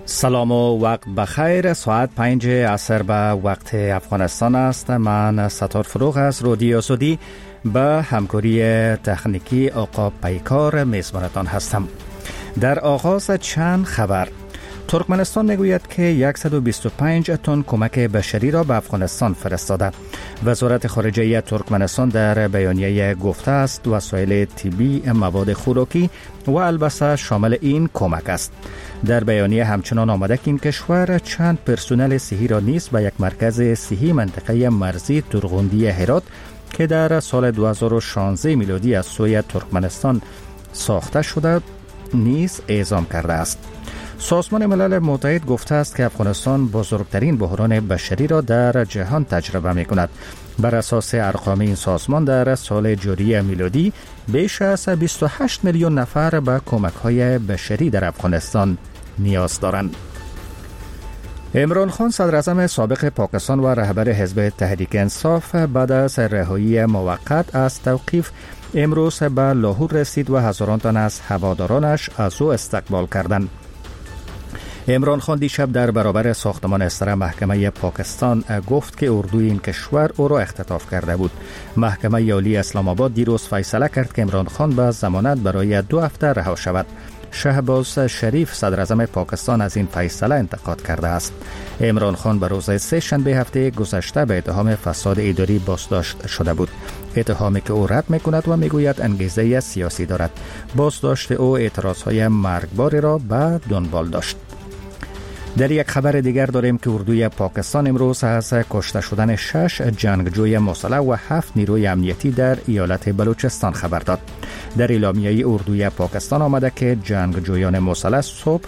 سلام و وقت بخیر. ساعت 5 عصر به وقت افغانستان است. من ستار فروغ از رادیو آزادی به همکاری تکنیکی آقا پیکار میزبانتان هستم. در آغاز چند خبر. ترکمنستان میگوید که 125 تن کمک بشری را به افغانستان فرستاده. وزارت خارجه ترکمنستان در بیانیه گفته است وسایل طبی، مواد خوراکی و البسه شامل این کمک است. در بیانیه همچنان آمده که این کشور چند پرسنل صحی را نیز به یک مرکز صحی منطقه مرزی تورغوندی هرات که در سال 2016 میلادی از سوی ترکمنستان ساخته شده نیز اعزام کرده است. سازمان ملل متحد گفته است که افغانستان بزرگترین بحران بشری را در جهان تجربه می کند. بر اساس ارقام این سازمان در سال جاری میلادی بیش از 28 میلیون نفر به کمک‌های بشری در افغانستان نیاز دارند. عمران خان صدر اعظم سابق پاکستان و رهبر حزب تحریک انصاف بعد از رهایی موقت از توقیف امروز به لاهور رسید و هزاران تن از هوادارانش از او استقبال کردند. عمران خان دیشب در برابر ساختمان استراحت محکمه پاکستان گفت که اردوی این کشور او را اختطاف کرده بود. محکمه عالی اسلام آباد دیروز فیصله کرد که عمران خان به ضمانت برای 2 هفته رها شود. شهباز شریف صدر اعظم پاکستان از این فیصله انتقاد کرده است. عمران خان به روز سه شنبه هفته گذشته به اتهام فساد اداری بازداشت شده بود. اتهامی که او رد می‌کند و میگوید انگیزه سیاسی دارد. بازداشت او اعتراضهای مرگباری را به دنبال داشت. در یک خبر دیگر داریم که اردوی پاکستان امروز از کشته شدن 6 جنگجوی مسلح و 7 نیروی امنیتی در ایالت بلوچستان خبر داد. در اعلامیه اردوی پاکستان آمده که جنگجویان مسلح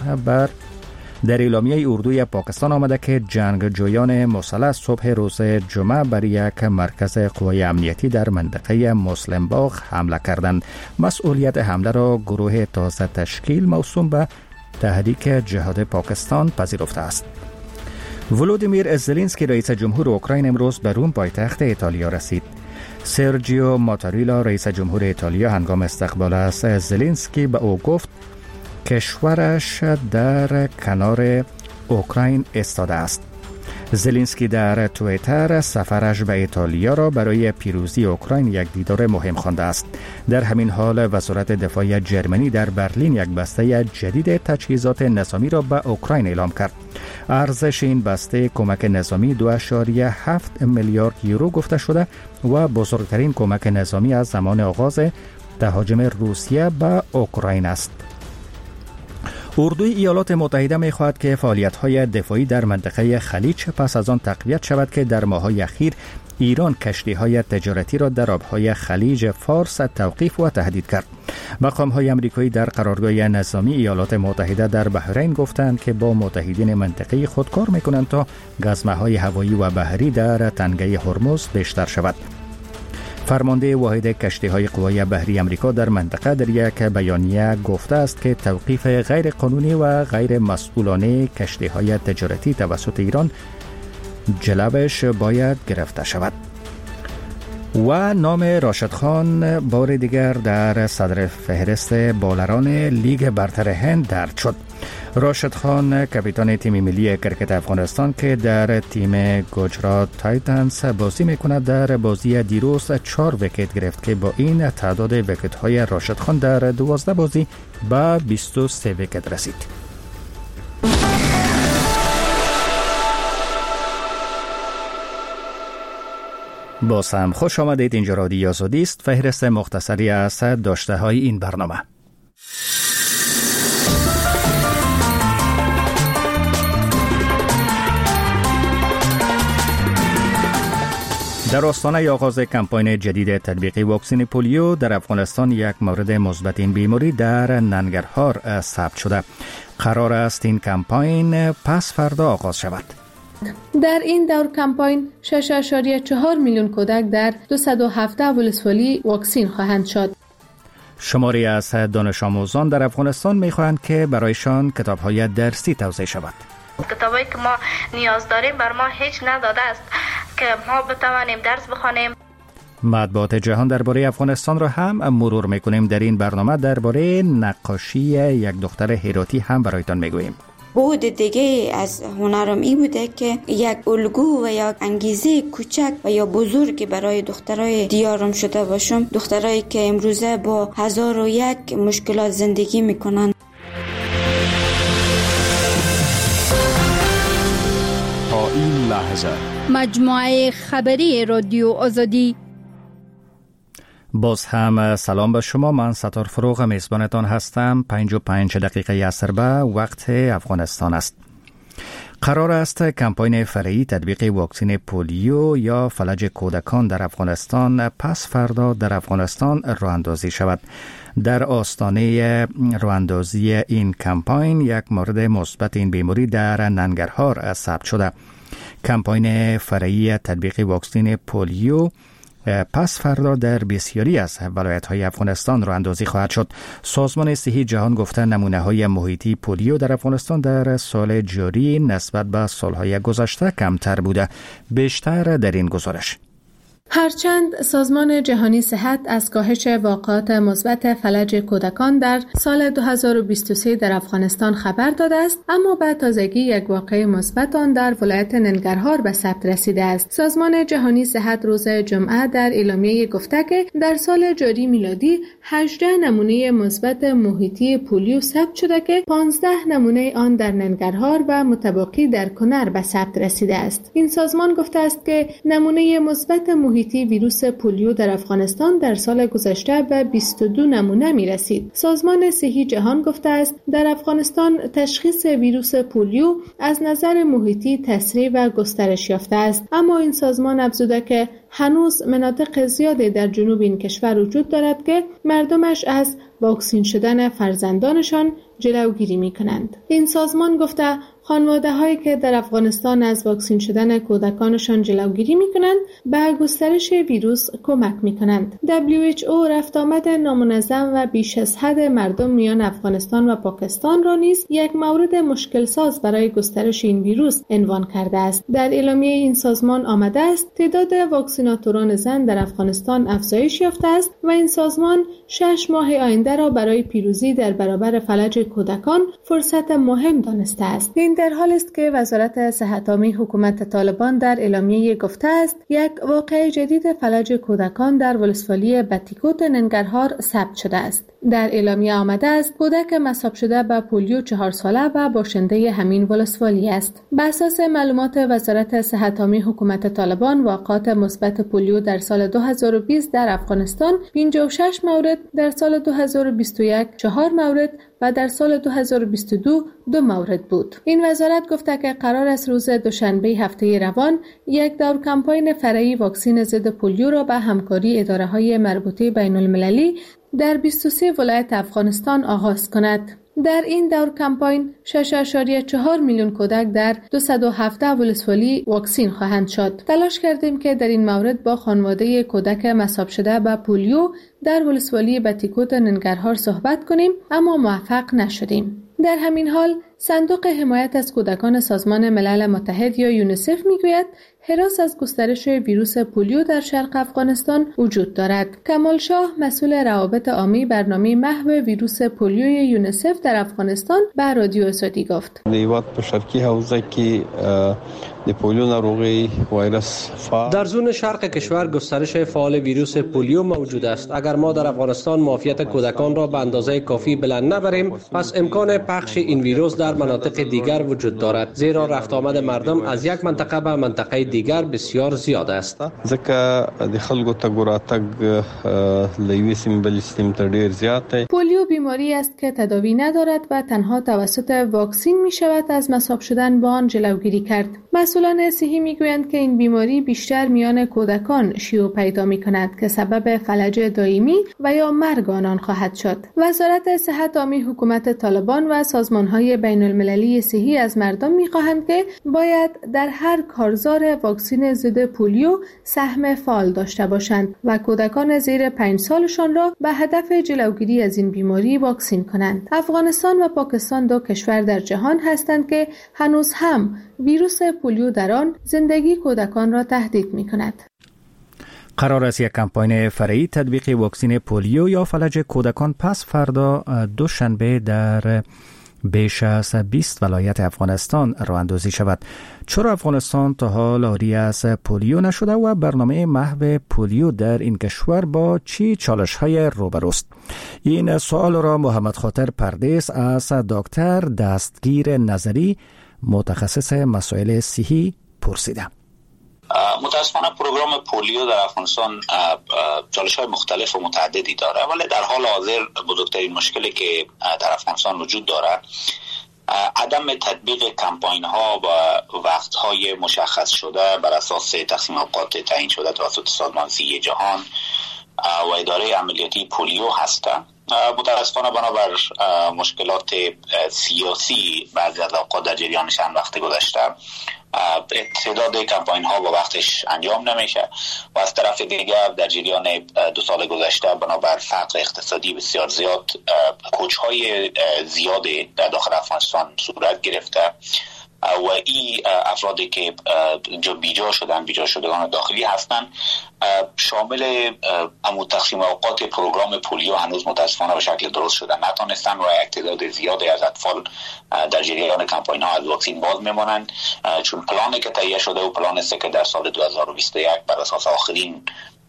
صبح روز جمعه بر یک مرکز قوای امنیتی در منطقه مسلم باغ حمله کردند. مسئولیت حمله را گروه تازه تشکیل موسوم به تحریک جهاد پاکستان پذیرفته است. ولودیمیر زلنسکی رئیس جمهور اوکراین امروز به روم پایتخت ایتالیا رسید. سرجیو ماتاریلا رئیس جمهور ایتالیا هنگام استقبال از زلنسکی به او گفت کشورش در کنار اوکراین ایستاده است. زلنسکی در توییتر سفرش به ایتالیا را برای پیروزی اوکراین یک دیدار مهم خوانده است. در همین حال وزارت دفاع جرمنی در برلین یک بسته جدید تجهیزات نظامی را به اوکراین اعلام کرد. ارزش این بسته کمک نظامی 2.7 میلیارد یورو گفته شده و بزرگترین کمک نظامی از زمان آغاز تهاجم روسیه به اوکراین است. اردوی ایالات متحده می‌خواهد که فعالیت‌های دفاعی در منطقه خلیج پس از آن تقویت شود که در ماه‌های اخیر ایران کشتی‌های تجارتی را در آب‌های خلیج فارس توقیف و تهدید کرد. مقام‌های آمریکایی در قرارگاه نظامی ایالات متحده در بحرین گفتند که با متحدین منطقه‌ای خود کار می‌کنند تا گزمه‌های هوایی و بحری در تنگه هرمز بیشتر شود. فرمانده واحد کشتی‌های قوای بحری آمریکا در منطقه در یک بیانیه گفته است که توقیف غیر قانونی و غیر مسئولانه کشتی‌های تجارتی توسط ایران جلوش باید گرفته شود. و نام راشد خان بار دیگر در صدر فهرست بالران لیگ برتر هند درج شد. راشد خان کاپیتان تیم ملی کرکت افغانستان که در تیم گجرات تایتنز بازی میکند در بازی دیروز 4 ویکت گرفت که با این تعداد ویکت های راشد خان در 12 بازی به 23 ویکت رسید. باز هم خوش آمدید. اینجا رادیو آزادی است. فهرست مختصری از داشته های این برنامه. در آستانه آغاز کمپاین جدید تطبیق واکسن پولیو در افغانستان یک مورد مثبت این بیماری در ننگرهار ثبت شده. قرار است این کمپاین پس فردا آغاز شود. در این دور کمپاین 6.4 میلیون کودک در 217 ولسوالی واکسین خواهند شد. شماری از دانش آموزان در افغانستان می‌خواهند که برایشان کتاب‌های درسی توزیع شود. کتابایی که ما نیاز داریم بر ما هیچ نداده است که ما بتوانیم درس بخوانیم. مطبوعات جهان درباره افغانستان را هم مرور میکنیم. در این برنامه درباره نقاشی یک دختر هراتی هم برایتان میگوییم. بود دیگه از هنرم این بوده که یک الگو و یک انگیزه کوچک و یا بزرگ برای دخترای دیارم شده باشم، دخترایی که امروزه با 1001 مشکلات زندگی میکنن. تا این لحظه مجموعه خبری رادیو آزادی. باز هم سلام به شما. من ستار فروغ میزبانتان هستم. 55 دقیقه عصر به وقت افغانستان است. قرار است کمپاین فرعی تطبیق واکسن پولیو یا فلج کودکان در افغانستان پس فردا در افغانستان راه اندازی شود. در آستانه راه اندازی این کمپاین یک مورد مثبت این بیماری در ننگرهار ثبت شده. کمپاین فرعی تطبیق واکسن پولیو پس فردا در بسیاری از ولایت‌های افغانستان راه اندازی خواهد شد. سازمان صحی جهان گفته نمونه‌های محیطی پولیو در افغانستان در سال جاری نسبت به سال‌های گذشته کمتر بوده. بیشتر در این گزارش. هرچند سازمان جهانی صحت از کاهش واقعات مثبت فلج کودکان در سال 2023 در افغانستان خبر داده است، اما به تازگی یک واقعه مثبت آن در ولایت ننگرهار به ثبت رسیده است. سازمان جهانی صحت روز جمعه در اعلامیه گفته که در سال جاری میلادی 18 نمونه مثبت محیطی پولیو ثبت شده که 15 نمونه آن در ننگرهار و متبقی در کنر به ثبت رسیده است. این سازمان گفته است که نمونه مثبت محیطی ویروس پولیو در افغانستان در سال گذشته به 22 نمونه می رسید. سازمان صحی جهان گفته است در افغانستان تشخیص ویروس پولیو از نظر محیطی تسریع و گسترش یافته است، اما این سازمان افزوده که هنوز مناطق زیادی در جنوب این کشور وجود دارد که مردمش از واکسین شدن فرزندانشان جلوگیری می کنند. این سازمان گفته خانواده هایی که در افغانستان از واکسین شدن کودکانشان جلوگیری می کنند به گسترش ویروس کمک می کنند. WHO رفت آمد نامنظم و بیش از حد مردم میان افغانستان و پاکستان را نیز یک مورد مشکل ساز برای گسترش این ویروس عنوان کرده است. در اعلامیه این سازمان آمده است تعداد واکسیناتوران زن در افغانستان افزایش یافته است و این سازمان 6 ماه آینده را برای پیروزی در برابر فلج کودکان فرصت مهم دانسته است. این در حال است که وزارت صحت عامه حکومت طالبان در اعلامیه گفته است یک واقعه جدید فلج کودکان در ولسوالی بتیکوت ننگرهار ثبت شده است. در اعلامیه آمده است کودک مصاب شده به پولیو 4 ساله و باشنده همین ولسوالی است. بر اساس معلومات وزارت صحت عامه حکومت طالبان واقعات مثبت پولیو در سال 2020 در افغانستان 56 مورد، در سال 2021 4 مورد و در سال 2022 2 مورد بود. این وزارت گفته که قرار است روز دوشنبه هفته روان یک دور کمپاین فرعی واکسن ضد پولیو را به همکاری اداره‌های مربوطه بین‌المللی در 23 ولایت افغانستان آغاز کند. در این دور کمپاین 6.4 میلیون کودک در 217 ولسوالی واکسین خواهند شد. تلاش کردیم که در این مورد با خانواده کودک مصاب شده به پولیو در ولسوالی بتیکوت ننگرهار صحبت کنیم، اما موفق نشدیم. در همین حال صندوق حمایت از کودکان سازمان ملل متحد یا یونیسف میگوید هراس از گسترش ویروس پولیو در شرق افغانستان وجود دارد. کمال شاه مسئول روابط عامی برنامه محو ویروس پولیو یونیسف در افغانستان به رادیو آزادی گفت. دیوات په شرقي حوزه کې د پولیو ناروغي وایرس در زون شرق کشور گسترش فعال ویروس پولیو موجود است. اگر ما در افغانستان معافیت کودکان را به اندازه کافی بلند نبریم، پس امکان پخش این ویروس در مناطق دیگر وجود دارد، زیرا رفت آمد مردم از یک منطقه به منطقه دیگر بسیار زیاد است. ځکه د خلکو تګ راتګ له یوې سیمې بلې سیمې ته ډېر زیات دی. پولیو بیماری است که تداوی ندارد و تنها توسط واکسین می شود از مصاب شدن با آن جلوگیری کرد. مسئولان صحی می گویند که این بیماری بیشتر میان کودکان شیوع پیدا می کند که سبب فلج دائمی و یا مرگ آنان خواهد شد. وزارت صحت عامه حکومت طالبان و سازمان‌های بین‌المللی صحی از مردم می خواهند که باید در هر کارزار واکسن ضد پولیو سهم فعال داشته باشند و کودکان زیر 5 سالشان را به هدف جلوگیری از این بیماری واکسین کنند. افغانستان و پاکستان 2 کشور در جهان هستند که هنوز هم ویروس پولیو در آن زندگی کودکان را تهدید می کند. قرار است یک کمپاین فرعی تطبیق واکسن پولیو یا فلج کودکان پس فردا دوشنبه در بیش از 20 ولایت افغانستان راه اندازی شود. چرا افغانستان تا حال عاری از پولیو نشده و برنامه محو پولیو در این کشور با چی چالش‌های روبروست؟ این سوال را محمد خاطر پردیس از دکتر دستگیر نظری متخصص مسائل صحی پرسیده. متاسفانه پروگرام پولیو در افغانستان چالش‌های مختلف و متعددی داره، ولی در حال حاضر بزرگترین مشکلی که در افغانستان وجود داره عدم تطبیق کمپاین ها و وقت های مشخص شده بر اساس تقسیم اوقات تعیین شده توسط سازمان صحی جهان و اداره عملیاتی پولیو هستند. متاسفانه بنابر مشکلات سیاسی بعضی از اوقات در جریان چند وقت گذشته تعداد کمپاین ها با وقتش انجام نمیشه و از طرف دیگر در جریان 2 سال گذشته بنابر فقر اقتصادی بسیار زیاد کوچ های زیادی در داخل افغانستان صورت گرفته و این افرادی که بیجا شدگان داخلی هستند شامل تقسیم اوقات پروگرام پولیو هنوز متاسفانه به شکل درست شده نتونستن و یک تعداد زیادی از اطفال در جریان کمپاین ها از واکسین باز میمانند، چون پلانی که تهیه شده و پلانی است که در سال 2021 بر اساس آخرین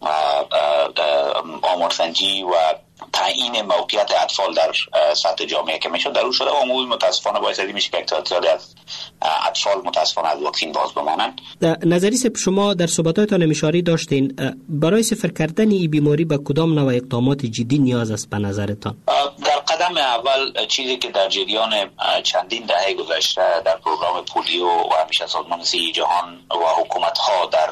آمارسنجی و تعیین موقعیت اطفال در سطح جامعه که میشد در اون شده و امروز متاسفانه باعث میشه که تعداد از اطفال متاسفانه از واکسین باز بمانند. نظری شما در صحبتاتان اشاره داشتین، برای صفر کردن این بیماری به کدام نوع اقدامات جدی نیاز است به نظرتان؟ در قدم اول چیزی که در جریان چندین دهه گذشته در پروگرام پولیو و همیشه سازمان صحی جهان و حکومت ها در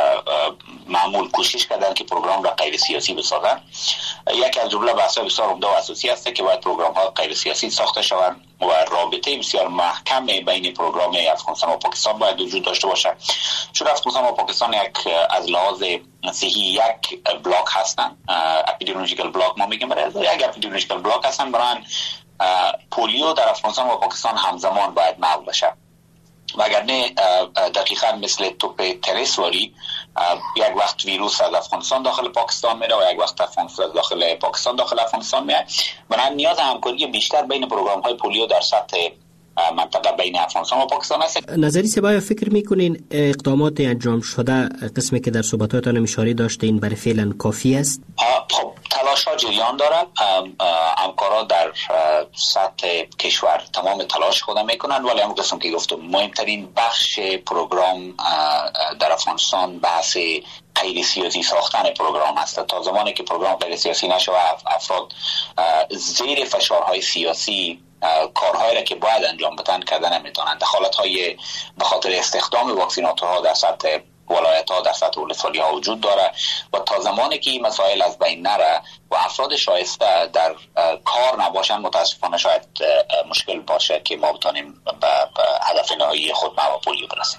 معمول کوشش کردن که پروگرام را غیر سیاسی بسازن. یکی از جمله بحث‌های بسیار عمده و اساسی است که باید پروگرام‌ها غیر سیاسی ساخته شوند و رابطه بسیار محکم بین پروگرام افغانستان و پاکستان باید وجود داشته باشد، چون افغانستان و پاکستان از لحاظ صحی یک بلاک هستند، اپیدمیولوژیکال بلاک ما میگیم، یک اپیدمیولوژیکال بلاک هستند. برای پولیو در افغانستان و پاکستان همزمان باید محو بشه، وگرنه دقیقاً مثل توپ تریسواری یک وقت ویروس از افغانستان داخل پاکستان میره و یک وقت افغانستان داخل پاکستان داخل افغانستان میره. بنابراین نیاز همکاری بیشتر بین پروگرام های پولیو در سطح منطقه بین افغانستان و پاکستان است. نظری سبا فکر میکنین اقدامات انجام شده قسمی که در صحبتاتون اشاره داشتین برای فعلا کافی است؟ خب تلاش ها جریان دارد، همکارا در سطح کشور تمام تلاش خود میکنند، ولی همون قسم که گفتم مهمترین بخش پروگرام در افغانستان بحث غیر سیاسی ساختن پروگرام است. تا زمانی که پروگرام غیر سیاسی نشه و افراد زیر فشارهای سیاسی کارهایی را که باید انجام بدن کردن نمیتونند، دخالت‌های به خاطر استخدام واکسیناتورها در سطح ولایت‌ها در سطح ولسوالی‌ها وجود داره و تا زمانی که این مسائل از بین نره و افراد شایسته در کار نباشن متاسفانه شاید مشکل باشه که ما بتونیم به هدف نهایی خود و پولیو برسیم.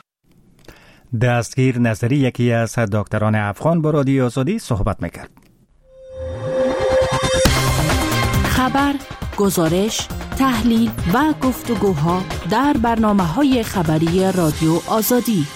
دستگیر نظری یکی از دکتران افغان با رادیو آزادی صحبت میکرد. خبر، گزارش، تحلیل و گفتگوها در برنامه‌های خبری رادیو آزادی.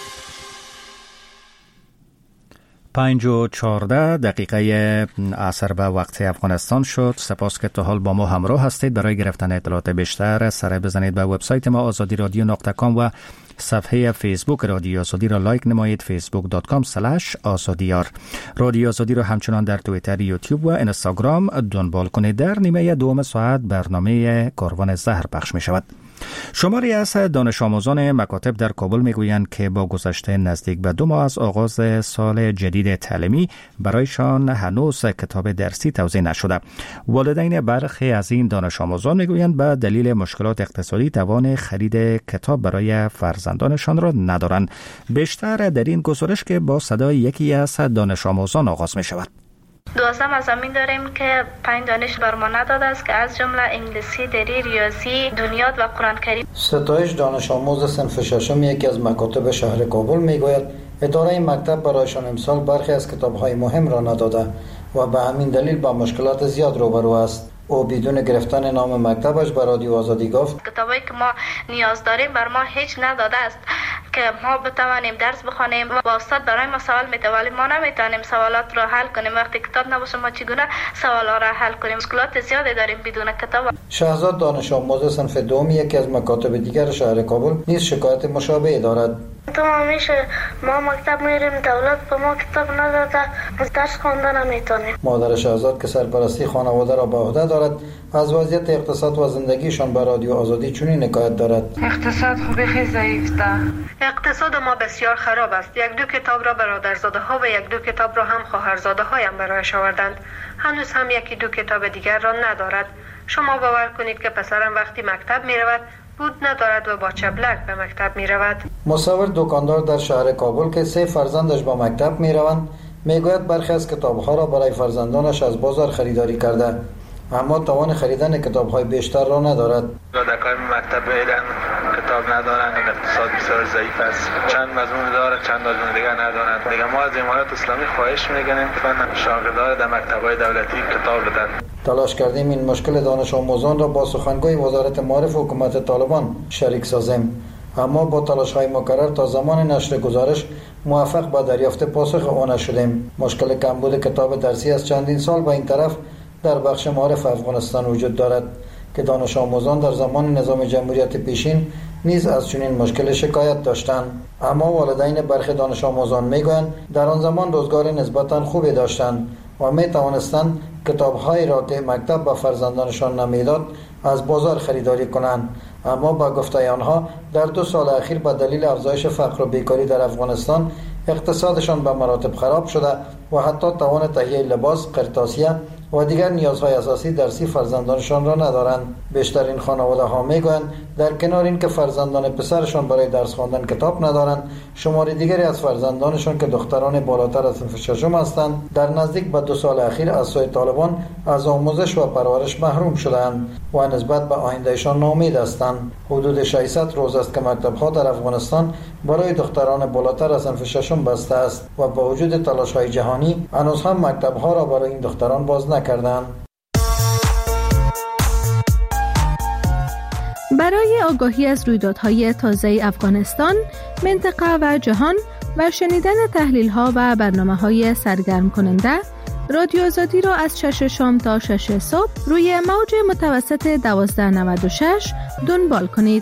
5:14 عصر به وقت افغانستان شد. سپاس که تا حال با ما همراه هستید. برای گرفتن اطلاعات بیشتر سر بزنید به وبسایت ما azadiradyo.com و صفحه فیسبوک رادیو آزادی را لایک نمایید، facebook.com/azadiyar. رادیو آزادی را همچنان در توییتر، یوتیوب و اینستاگرام دنبال کنید. در نیمه دوم ساعت برنامه کاروان زهر پخش می شود. شماری از دانش آموزان مکاتب در کابل میگویند که با گذشته نزدیک به 2 ماه از آغاز سال جدید تعلیمی برایشان هنوز کتاب درسی توزیع نشده. والدین برخی از این دانش آموزان میگویند به دلیل مشکلات اقتصادی توان خرید کتاب برای فرزندانشان را ندارند. بیشتر در این گزارش که با صدای یکی از دانش آموزان آغاز می شود. 12 مضامین داریم که 5 دانش بر ما نداده است که از جمله انگلیسی، دری، ریاضی، دنیات و قرآن کریم. ستایش دانش آموز صنف ششم یکی از مکاتب شهر کابل میگوید اداره این مکتب برایشان امسال برخی از کتاب‌های مهم را نداده و به همین دلیل با مشکلات زیاد روبرو است. او بدون گرفتن نام مکتبش به رادیو آزادی گفت کتابایی که ما نیاز داریم بر ما هیچ نداده است که که ما بتوانیم درس بخوانیم و استاد برای ما سوال میده ولی ما نمیتونیم سوالات رو حل کنیم. وقتی کتاب نباشه ما چگونه سوالا را حل کنیم؟ مشکلات زیادی داریم بدون کتاب. شهزاد دانش آموز صنف دوم یکی از مکاتب دیگر شهر کابل نیز شکایت مشابه دارد. تو همیشه ما مکتب میریم، دولت به ما کتاب نداده، درس خواندن نمیتونیم. مادر شهزاد که سرپرستی خانواده را به عهده دارد از وضعیت اقتصاد و زندگیشان به رادیو آزادی چنین حکایت دارد. اقتصاد خوبی خیلی ضعیف ده. اقتصاد ما بسیار خراب است. یک دو کتاب را برادرزاده ها و یک دو کتاب را هم خواهرزاده هایم برایش آوردند. هنوز هم یکی دو کتاب دیگر را ندارد. شما باور کنید که پسرم وقتی مکتب می رود بود ندارد و با چبلک به مکتب می رود. مصور دکاندار در شهر کابل که 3 فرزندش به مکتب می روند میگوید برخی از کتابها را برای فرزندانش از بازار خریداری کرده اما توان خریدن کتاب‌های بیشتر را ندارد. کودکان مکتب میرن کتاب ندارند، اقتصاد بسیار ضعیف است. چند مضمون دارند، چند مضمون دیگر ندارند. دیگه ما از امارات اسلامی خواهش می‌کنیم که شاگردان در مکتب‌های دولتی کتاب بدن. تلاش کردیم این مشکل دانش آموزان را با سخنگوی وزارت معارف حکومت طالبان شریک سازیم اما با تلاش‌های مکرر تا زمان نشر گزارش موفق به دریافت پاسخ او نشدیم. مشکل کمبود کتاب درسی از چندین سال به این طرف در بخش معارف افغانستان وجود دارد که دانش آموزان در زمان نظام جمهوریت پیشین نیز از چنین مشکل شکایت داشتند اما والدین برخی دانش آموزان میگویند در آن زمان روزگار نسبتاً خوبی داشتند و می توانستند کتاب‌هایی را که مکتب به فرزندانشان نمیداد از بازار خریداری کنند اما با گفته آنها در 2 سال اخیر به دلیل افزایش فقر و بیکاری در افغانستان اقتصادشان به مراتب خراب شده و حتی توان تهیه لباس، قرطاسیه و دیگر نیازهای اساسی درسی فرزندانشان را ندارند. بیشترین خانواده ها میگویند در کنار این که فرزندان پسرشان برای درس خواندن کتاب ندارند، شمار دیگری از فرزندانشان که دختران بالاتر از صنف ششم هستند در نزدیک به 2 سال اخیر از سوی طالبان از آموزش و پرورش محروم شدند و نسبت به آیندهشان ناامید هستند. حدود 600 روز است که مکتب‌ها در افغانستان برای دختران بالاتر از صنف ششم بسته است و با وجود تلاش‌های جهانی هنوز هم مکتب‌ها را برای این دختران باز نکردند. برای آگاهی از رویدادهای تازه افغانستان، منطقه و جهان و شنیدن تحلیل‌ها و برنامه‌های سرگرم کننده، رادیو آزادی را از 6 شام تا 6 صبح روی موج متوسط 1296 دنبال کنید.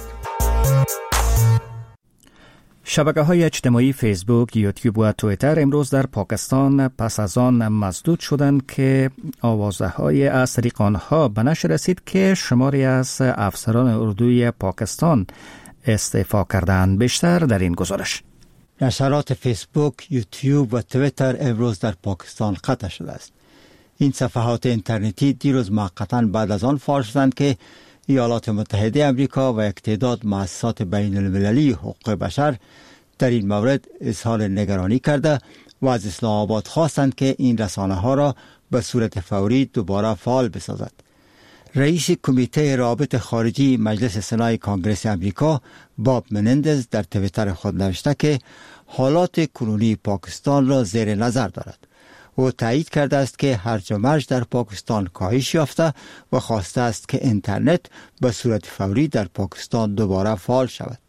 شبکه‌های اجتماعی فیسبوک، یوتیوب و توییتر امروز در پاکستان پس از آن مسدود شدند که آوازه‌های از طریق آنها به نشر رسید که شماری از افسران اردوی پاکستان استعفا کردند. بیشتر در این گزارش. نشرات فیسبوک، یوتیوب و توییتر امروز در پاکستان قطع شده است. این صفحات اینترنتی دیروز موقتاً بعد از آن فعال شدند که ایالات متحده آمریکا و یک تعداد مؤسسات بین المللی حقوق بشر در این مورد اظهار نگرانی کرده و از اسلام آباد خواستند که این رسانه‌ها را به صورت فوری دوباره فعال بسازد. رئیس کمیته روابط خارجی مجلس سنای کانگرس آمریکا باب منندز در توییتر خود نوشته که حالات کنونی پاکستان را زیر نظر دارد. او تایید کرده است که هرج و مرج در پاکستان کاهش یافته و خواسته است که اینترنت به صورت فوری در پاکستان دوباره فعال شود.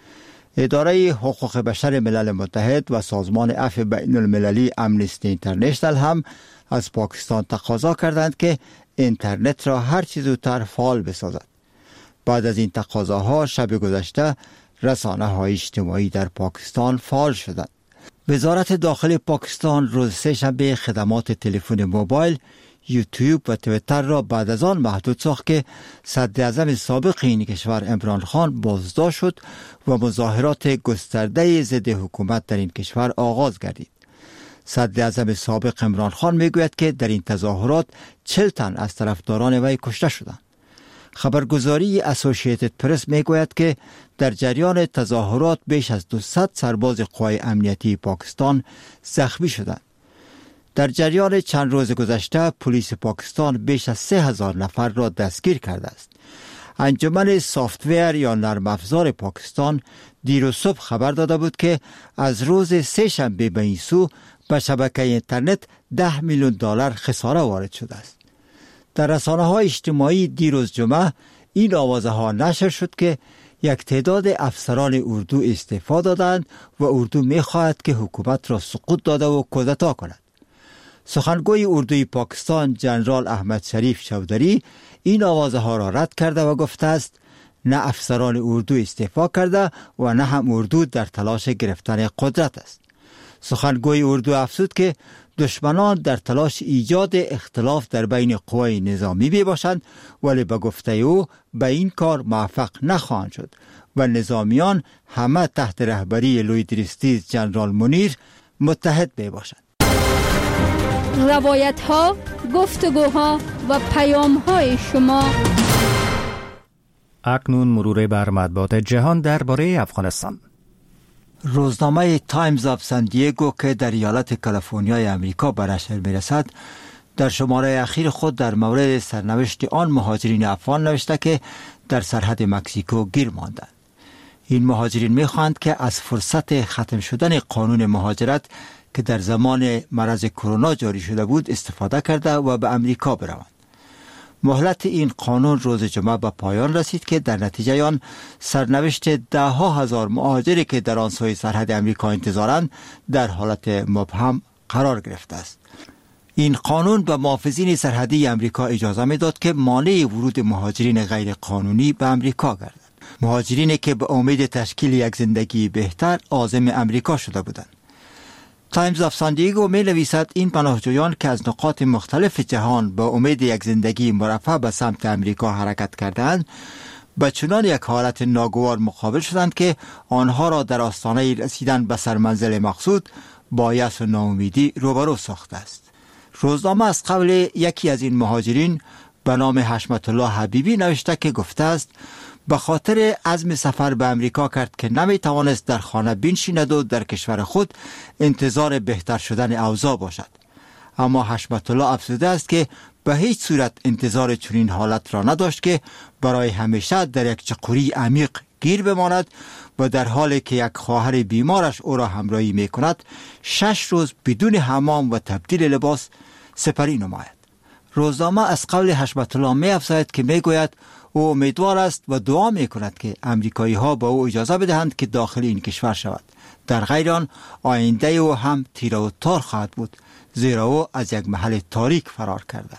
اداره حقوق بشر ملل متحد و سازمان عفو بین المللی امنستی اینترنشنال هم از پاکستان تقاضا کردند که اینترنت را هر چه زودتر فعال بسازد. بعد از این تقاضاها شب گذشته رسانه‌های اجتماعی در پاکستان فعال شدند. وزارت داخلی پاکستان روز سه‌شنبه خدمات تلفن موبایل، یوتیوب و توییتر را بعد از آن محدود ساخت که صدراعظم سابق این کشور عمران خان بازداشت شد و مظاهرات گسترده ضد حکومت در این کشور آغاز گردید. صدراعظم سابق عمران خان میگوید که در این تظاهرات 40 تن از طرفداران وی کشته شدند. خبرگزاری اسوسییتد پرس میگوید که در جریان تظاهرات بیش از 200 سرباز قوای امنیتی پاکستان زخمی شدند. در جریان چند روز گذشته پلیس پاکستان بیش از 3000 نفر را دستگیر کرده است. انجمن سافت‌ور یا نرم افزار پاکستان دیروز صبح خبر داده بود که از روز سه‌شنبه به این سو به شبکه اینترنت $10 میلیون خساره وارد شده است. در رسانه‌های اجتماعی دیروز جمعه این آوازه‌ها نشر شد که یک تعداد افسران اردو استعفا دادند و اردو می‌خواهد که حکومت را سقوط داده و کودتا کند. سخنگوی اردوی پاکستان جنرال احمد شریف چودری این آوازه ها را رد کرده و گفته است نه افسران اردو استعفا کرده و نه هم اردو در تلاش گرفتن قدرت است. سخنگوی اردو افزود که دشمنان در تلاش ایجاد اختلاف در بین قوای نظامی می باشند، ولی به گفته او به این کار موفق نخواهند شد و نظامیان همه تحت رهبری لویدریستیز جنرال منیر متحد می باشند. روایت ها، گفتگوها و پیام های شما. اکنون مرور بر مطبوعات جهان درباره افغانستان. روزنامه تایمز آف سان دیگو که در ایالت کالیفرنیا امریکا به نشر می‌رسد در شماره اخیر خود در مورد سرنوشت آن مهاجرین افغان نوشته که در سرحد مکزیکو گیر ماندند. این مهاجرین می‌خواهند که از فرصت ختم شدن قانون مهاجرت که در زمان مرض کرونا جاری شده بود استفاده کرده و به امریکا بروند. مهلت این قانون روز جمعه به پایان رسید که در نتیجه آن سرنوشت ده ها هزار مهاجری که در آن سوی سرحد امریکا انتظارند در حالت مبهم قرار گرفته است. این قانون به محافظین سرحدی امریکا اجازه میداد که مانع ورود مهاجرین غیر قانونی به امریکا گردند. مهاجرینی که به امید تشکیل یک زندگی بهتر عازم امریکا شده بودند. تایمز آف سان دیگو می نویسد این پناهجویان که از نقاط مختلف جهان با امید یک زندگی مرفه به سمت امریکا حرکت کردند به چنان یک حالت ناگوار مقابل شدند که آنها را در آستانه رسیدن به سرمنزل مقصود با یأس و ناامیدی روبرو ساخته است. روزنامه از قول یکی از این مهاجرین به نام حشمت الله حبیبی نوشته که گفته است به خاطر عزم سفر به امریکا کرد که نمی توانست در خانه بنشیند و در کشور خود انتظار بهتر شدن اوضاع باشد. اما حشمت الله افزوده است که به هیچ صورت انتظار چنین حالت را نداشت که برای همیشه در یک چقوری عمیق گیر بماند و در حالی که یک خواهر بیمارش او را همراهی می کند 6 روز بدون حمام و تبدیل لباس سپری نماید. روزنامه از قول حشمت الله می افزاید که می گوید او امیدوار است و دعا می کند که امریکایی ها با او اجازه بدهند که داخل این کشور شود. در غیر آن آینده او هم تیره و تار خواهد بود، زیرا او از یک محل تاریک فرار کرده.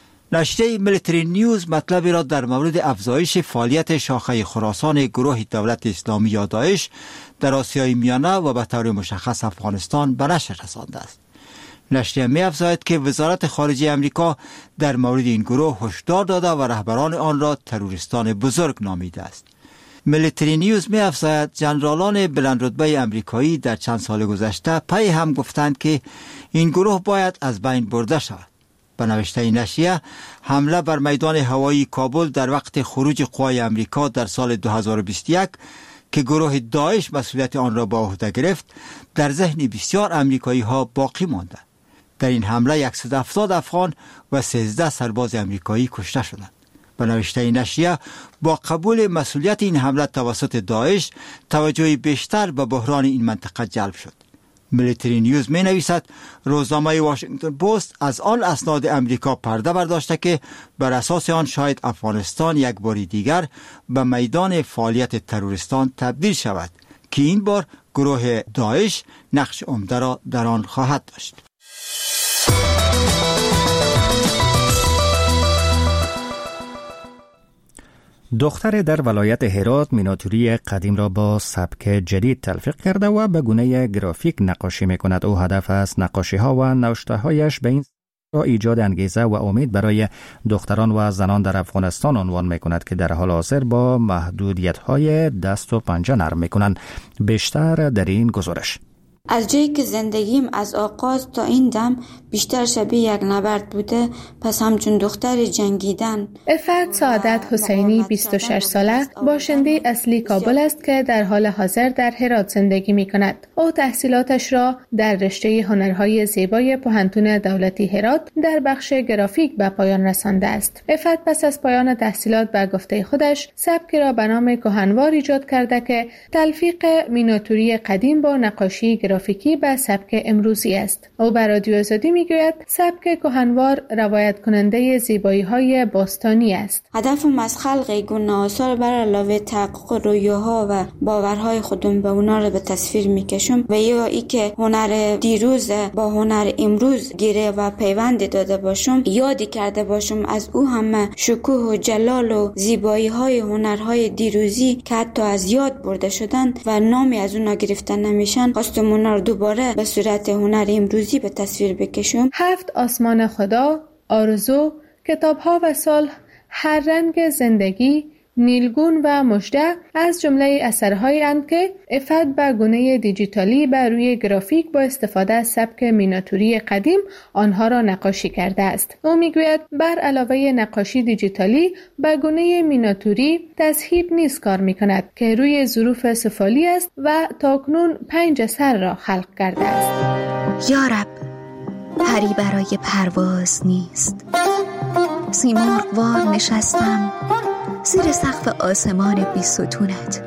نشریه میلیتری نیوز مطلبی را در مورد افزایش فعالیت شاخه خراسان گروه دولت اسلامی یا داعش در آسیای میانه و به طور مشخص افغانستان به نشر رسانده است. نشریه می افزاید که وزارت خارجه امریکا در مورد این گروه هشدار داده و رهبران آن را تروریستان بزرگ نامیده است. میلیتری نیوز می افزاید جنرالان بلند رتبه امریکایی در چند سال گذشته پی هم گفتند که این گروه باید از بین برده شود. به نوشته نشریه حمله بر میدان هوایی کابل در وقت خروج قوای امریکا در سال 2021 که گروه داعش مسئولیت آن را به عهده گرفت در ذهن بسیار امریکایی ها باقی مانده. در این حمله 170 افغان و 13 سرباز امریکایی کشته شدند. به نوشته نشریه با قبول مسئولیت این حمله توسط داعش توجه بیشتر به بحران این منطقه جلب شد. میلیتری نیوز می نویسد روزنامه واشنگتن پست از آن اسناد امریکا پرده برداشته که بر اساس آن شاید افغانستان یک بار دیگر به میدان فعالیت تروریستان تبدیل شود که این بار گروه داعش نقش عمده را در آن خواهد داشت. دختر در ولایت هرات میناتوری قدیم را با سبک جدید تلفیق کرده و به گونه گرافیک نقاشی میکند. او هدف از نقاشی ها و نوشته هایش به این را ایجاد انگیزه و امید برای دختران و زنان در افغانستان عنوان میکند که در حال حاضر با محدودیت های دست و پنجه نرم میکنند. بیشتر در این گزارش. از جایی که زندگیم از آغاز تا این دم بیشتر شبیه یک نبرد بوده، پس همچون دختر جنگیدن. عفت سعادت حسینی 26 ساله باشنده اصلی کابل است که در حال حاضر در هرات زندگی می کند. او تحصیلاتش را در رشته هنرهای زیبای پوهنتون دولتی هرات در بخش گرافیک به پایان رسانده است. عفت پس از پایان تحصیلات به گفته خودش سبکی را به نام کهنوار ایجاد کرده که تلفیق میناتوری قدیم با نقاشی گرافیکی به سبک امروزی است. او بر رادیو آزادی میگوید سبک کهنوار روایت کننده زیبایی‌های باستانی است. هدفم از خلق گونه آثار بر علاوه تحقق رویاها و باورهای خودم به اونا رو به تصویر میکشم و یا ای که هنر دیروز با هنر امروز گیره و پیوند داده باشم، یادی کرده باشم از او همه شکوه و جلال و زیبایی‌های هنرهای دیروزی که حتی از یاد برده شدند و نامی از اونا گرفته نمیشن، خواستم اونا رو دوباره به صورت هنر امروزی به تصویر بکشم. 7 آسمان خدا، آرزو، کتاب‌ها و صلح، هر رنگ زندگی، نیلگون و مژده از جمله اثرهایی اند که افت به گونه دیجیتالی بر روی گرافیک با استفاده از سبک مینیاتوری قدیم آنها را نقاشی کرده است. او میگوید بر علاوه نقاشی دیجیتالی به گونه مینیاتوری تذهیب نیز کار میکند که روی ظروف سفالی است و تاکنون 5 اثر را خلق کرده است. یا رب، پری برای پرواز نیست. سیمرغ‌وار نشستم زیر سقف آسمان بی ستونت.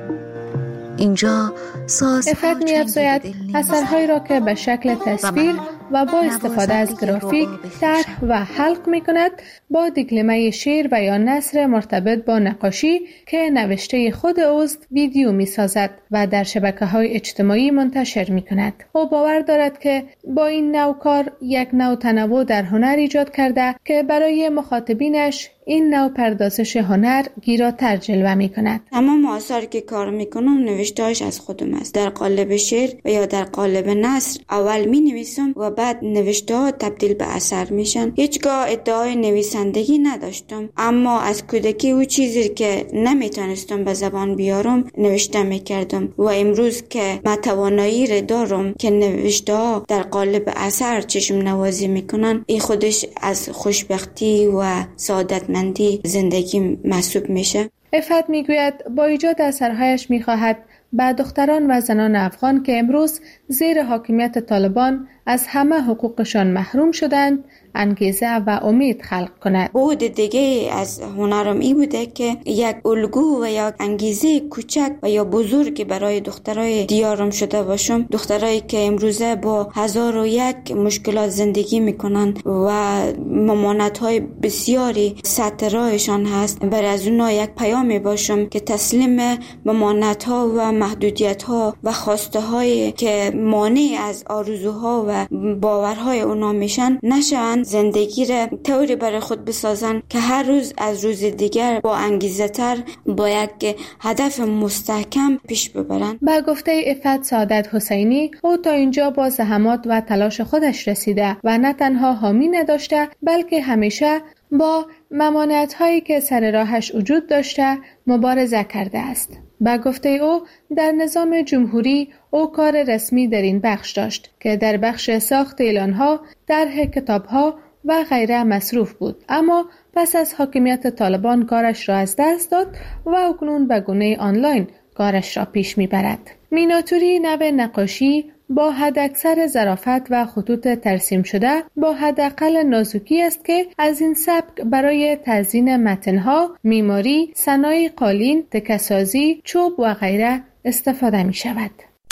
اینجا افت می افزاید اثرهایی را که به شکل تصویر و با استفاده از گرافیک طرح و حلق می کند با دکلمه شعر و یا نثر مرتبط با نقاشی که نوشته خود اوست ویدیو می سازد و در شبکه‌های اجتماعی منتشر می کند. او باور دارد که با این نوع کار یک نوع تنوع در هنر ایجاد کرده که برای مخاطبینش این نوع پردازش هنر گیراتر جلوه می کند. تمام آثاری که کار می کنم نوشته‌اش از خودم است. در قالب شعر و یا در قالب نثر اول می نویسم و بعد نوشته ها تبدیل به اثر میشن. هیچگاه ادعای نویسندگی نداشتم، اما از کودکی او چیزی که نمیتونستم به زبان بیارم نوشته میکردم و امروز که من توانایی را دارم که نوشته ها در قالب اثر چشم نوازی میکنن، این خودش از خوشبختی و سعادتمندی زندگی محسوب میشه. افت میگوید با ایجاد اثرهایش میخواهد به دختران و زنان افغان که امروز زیر حاکمیت طالبان از همه حقوقشان محروم شدند انگیزه و امید خلق کند. بود دیگه از هنرم این بوده که یک الگو و یک انگیزه کوچک و یا بزرگی برای دخترای دیارم شده باشم، دخترایی که امروزه با 1001 مشکلات زندگی میکنن و ممانعت‌های بسیاری سطح راهشان هست، برای از اونها یک پیامی باشم که تسلیم ممانعت‌ها و محدودیت‌ها و خواسته‌هایی که مانع از آرزوها و باورهای اونا میشن نشن، زندگی را طوری برای خود بسازن که هر روز از روز دیگر با انگیزه تر با یک هدف مستحکم پیش ببرن. با گفته افت سعادت حسینی، او تا اینجا با زحمات و تلاش خودش رسیده و نه تنها حامی نداشته بلکه همیشه با ممانعت‌هایی که سر راهش وجود داشته مبارزه کرده است. با گفته او در نظام جمهوری او کار رسمی در این بخش داشت که در بخش ساخت اعلان‌ها، طرح کتاب‌ها و غیره مصروف بود، اما پس از حاکمیت طالبان کارش را از دست داد و اکنون به گونه آنلاین کارش را پیش می‌برد. مینیاتوری نوع نقاشی با حداکثر ظرافت و خطوط ترسیم شده با حداقل نازکی است که از این سبک برای تزیین متن‌ها، معماری، صنایع قالین، تکه‌سازی، چوب و غیره استفاده می شود.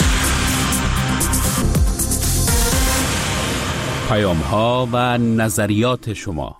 پیام‌ها و نظریات شما.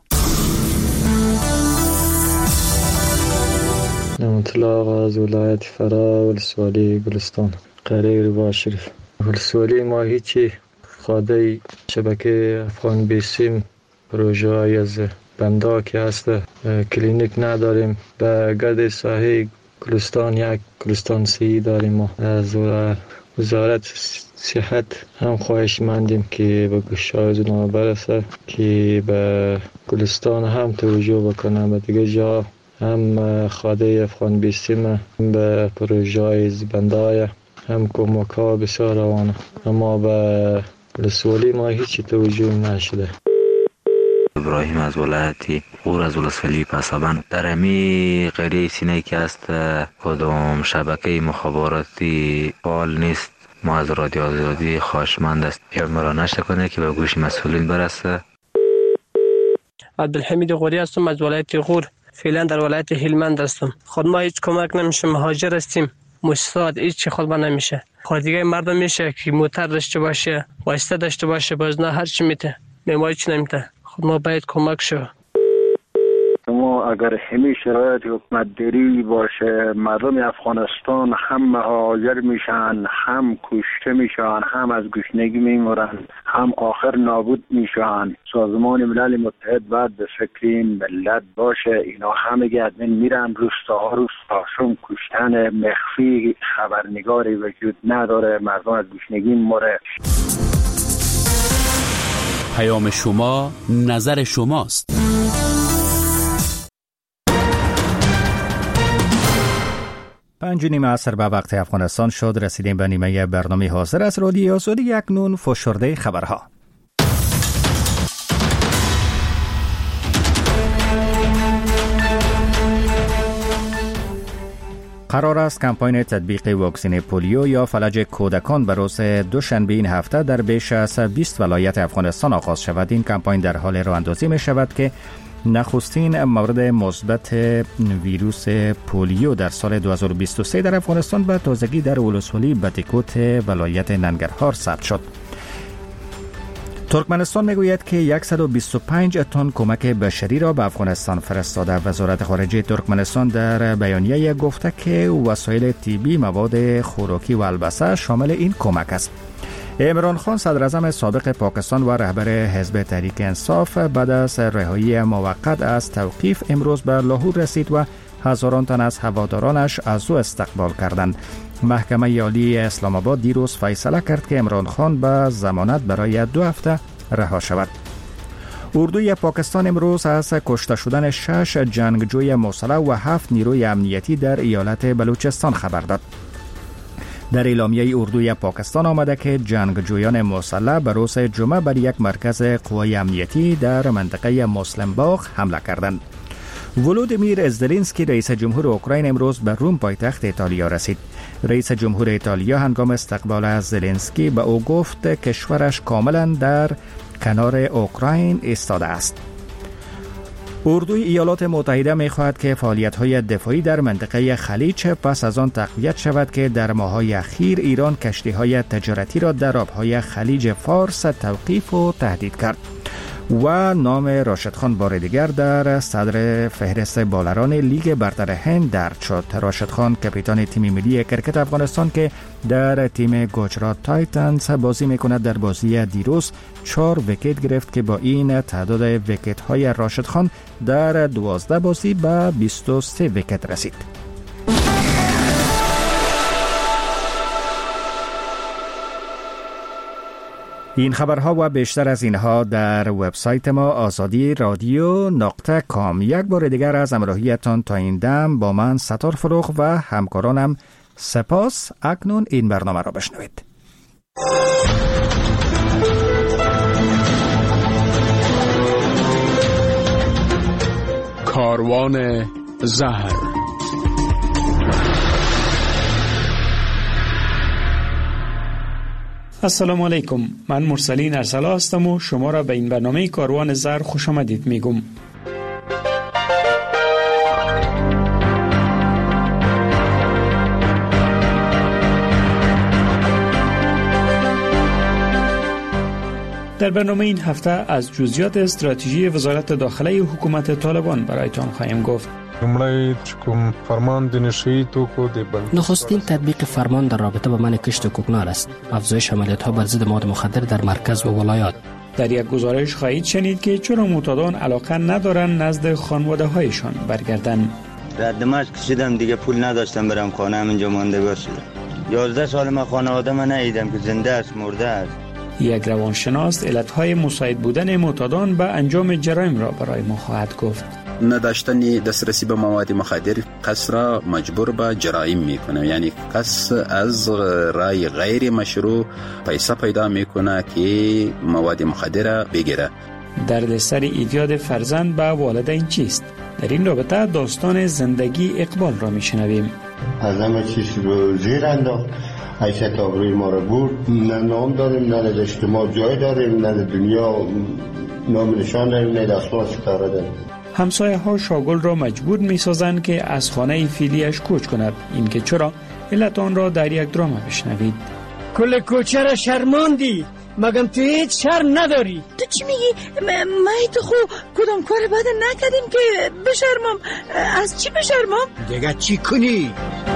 نعمت‌الله از ولایت فرا ولسوالی گلستان قریه رباط شریف. ولسوالی ما هیچی خواده شبکه افغان بیسیم پروژه های از بنده که هست کلینیک نداریم. به گرد ساحه گلستان یک گلستان صحی داریم. ما از وزارت صحت هم خواهش مندیم که به گوشای اونا برسه که به گلستان هم توجه بکنه، به دیگه جا هم خواده افغان بیسیم به پروژه های بنده هم کمک ها بسیار روانه، اما به ولسوالی ما هیچی توجه نشده. ابراهیم از ولایتی غور از ولسوالی پسابند. در امی قریه سینه که است کدام شبکه مخابراتی فعال نیست. ما از رادیو آزادی خواهشمند است یا مرا نشته کنه که به گوش مسئولین برسه. عبدالحمید غوری هستم از ولایت غور. فعلا در ولایت هلمند هستم. خود ما هیچ کمک نمیشه، مهاجر هستیم. مستعد هیچ خود نمیشه. خودیگه مردم میشه که موتر داشته باشه، واسطه داشته باشه، باز نه هر چی میته. نمایی چی نمیته. خود ما باید کمک شو. ما اگر همین شرایط حکومت داری باشه، مردم افغانستان هم مهاجر میشن، هم کشته میشن، هم از گشنگی میمورن، هم آخر نابود میشن. سازمان ملل متحد باید به فکر این ملت باشه. اینا همه ادمین میرن روستاشون کشتن مخفی، خبرنگاری وجود نداره، مردم از گشنگی میموره. پیام شما، نظر شماست. 5:30 عصر به وقت افغانستان شد. رسیدیم به نیمه برنامه حاضر از رادیو آزادی. اکنون فشرده خبرها. قرار است کمپاین تطبیق واکسن پولیو یا فلج کودکان به روز دوشنبه این هفته در بیش از 20 ولایت افغانستان آغاز شود. این کمپاین در حال راه اندازی می شود که نخستین مورد مثبت ویروس پولیو در سال 2023 در افغانستان به تازگی در ولسوالی بتیکوت ولایت ننگرهار ثبت شد. ترکمنستان میگوید که 125 تن کمک بشری را به افغانستان فرستاده. وزارت خارجه ترکمنستان در بیانیه گفته که وسایل طبی، مواد خوراکی و البسه شامل این کمک است. عمران خان صدراعظم سابق پاکستان و رهبر حزب تحریک انصاف بعد از رهایی موقت از توقیف امروز به لاهور رسید و هزاران تن از هوادارانش از او استقبال کردند. محکمه عالی اسلام آباد دیروز فیصله کرد که عمران خان به ضمانت برای 2 هفته رها شود. اردوی پاکستان امروز از کشته شدن 6 جنگجوی مسلح و 7 نیروی امنیتی در ایالت بلوچستان خبر داد. در اعلامیه اردوی پاکستان آمده که جنگجویان مسلح به روز جمعه بر یک مرکز قوای امنیتی در منطقه مسلم باغ حمله کردند. ولودیمیر زلنسکی رئیس جمهور اوکراین امروز به روم پایتخت ایتالیا رسید. رئیس جمهور ایتالیا هنگام استقبال از زلنسکی به او گفت کشورش کاملا در کنار اوکراین ایستاده است. اردوی ایالات متحده می‌خواهد که فعالیت‌های دفاعی در منطقه خلیج پس از آن تقویت شود که در ماه‌های اخیر ایران کشتی‌های تجارتی را در آب‌های خلیج فارس توقیف و تهدید کرد. و نام راشد خان بار دیگر در صدر فهرست بالران لیگ برتر هند درج شد. راشد خان کاپیتان تیم ملی کرکت افغانستان که در تیم گجرات تایتنز بازی میکند در بازی دیروز 4 ویکت گرفت که با این تعداد ویکت های راشد خان در 12 بازی به 23 ویکت رسید. این خبرها و بیشتر از اینها در وبسایت ما azadi.radio.com. یک بار دیگر از همراهیتان تا این دم با من ستار فروغ و همکارانم سپاس. اکنون این برنامه را بشنوید. کاروان زهر. السلام علیکم، من مرسلین ارسلا هستم و شما را به این برنامه کاروان زهر خوش آمدید میگم. در برنامه این هفته از جزئیات استراتژی وزارت داخله حکومت طالبان برایتان خواهیم گفت. نخستین تطبیق فرمان در رابطه با منع کشت کوکنار است. افزایش عملیات‌ها بر ضد مواد مخدر در مرکز و ولایات. در یک گزارش خواهید شنید که چرا معتادان علاقه ندارن نزد خانواده‌هایشان برگردن. در دمشق کشیدم دیگه پول نداشتم برم خانه، همینجا مانده باشم. 11 سال من خانواده من ندیدم که زنده است مرده است. یک روانشناس علتهای مساعد بودن معتادان به انجام جرایم را برای ما خواهد گفت. نداشتن دسترسی به مواد مخدر کس را مجبور به جرایم میکنه، یعنی کس از رای غیر مشروع پیسه پیدا میکنه که مواد مخدر بگیره. دردسر ایجاد فرزند به والدین چیست؟ در این رابطه داستان زندگی اقبال را میشنویم. از همه چیز رو زیر انداخت، حیثیت آبروی ما رو برد. نه نام داریم، نه اجتماع جای داریم، نه دنیا نام نشان داریم، نه دستمال ستاره داریم. همسایه ها شاگل را مجبور می سازند که از خانه فعلیش کوچ کند. این که چرا؟ علت آن را در یک درام بشنوید. کل کوچه را شرماندی، مگم تو هیچ شرم نداری؟ تو چی میگی؟ ما تو خو کدام کار بد نکردیم که بشرمم؟ از چی بشرمم؟ دیگه چی کنی؟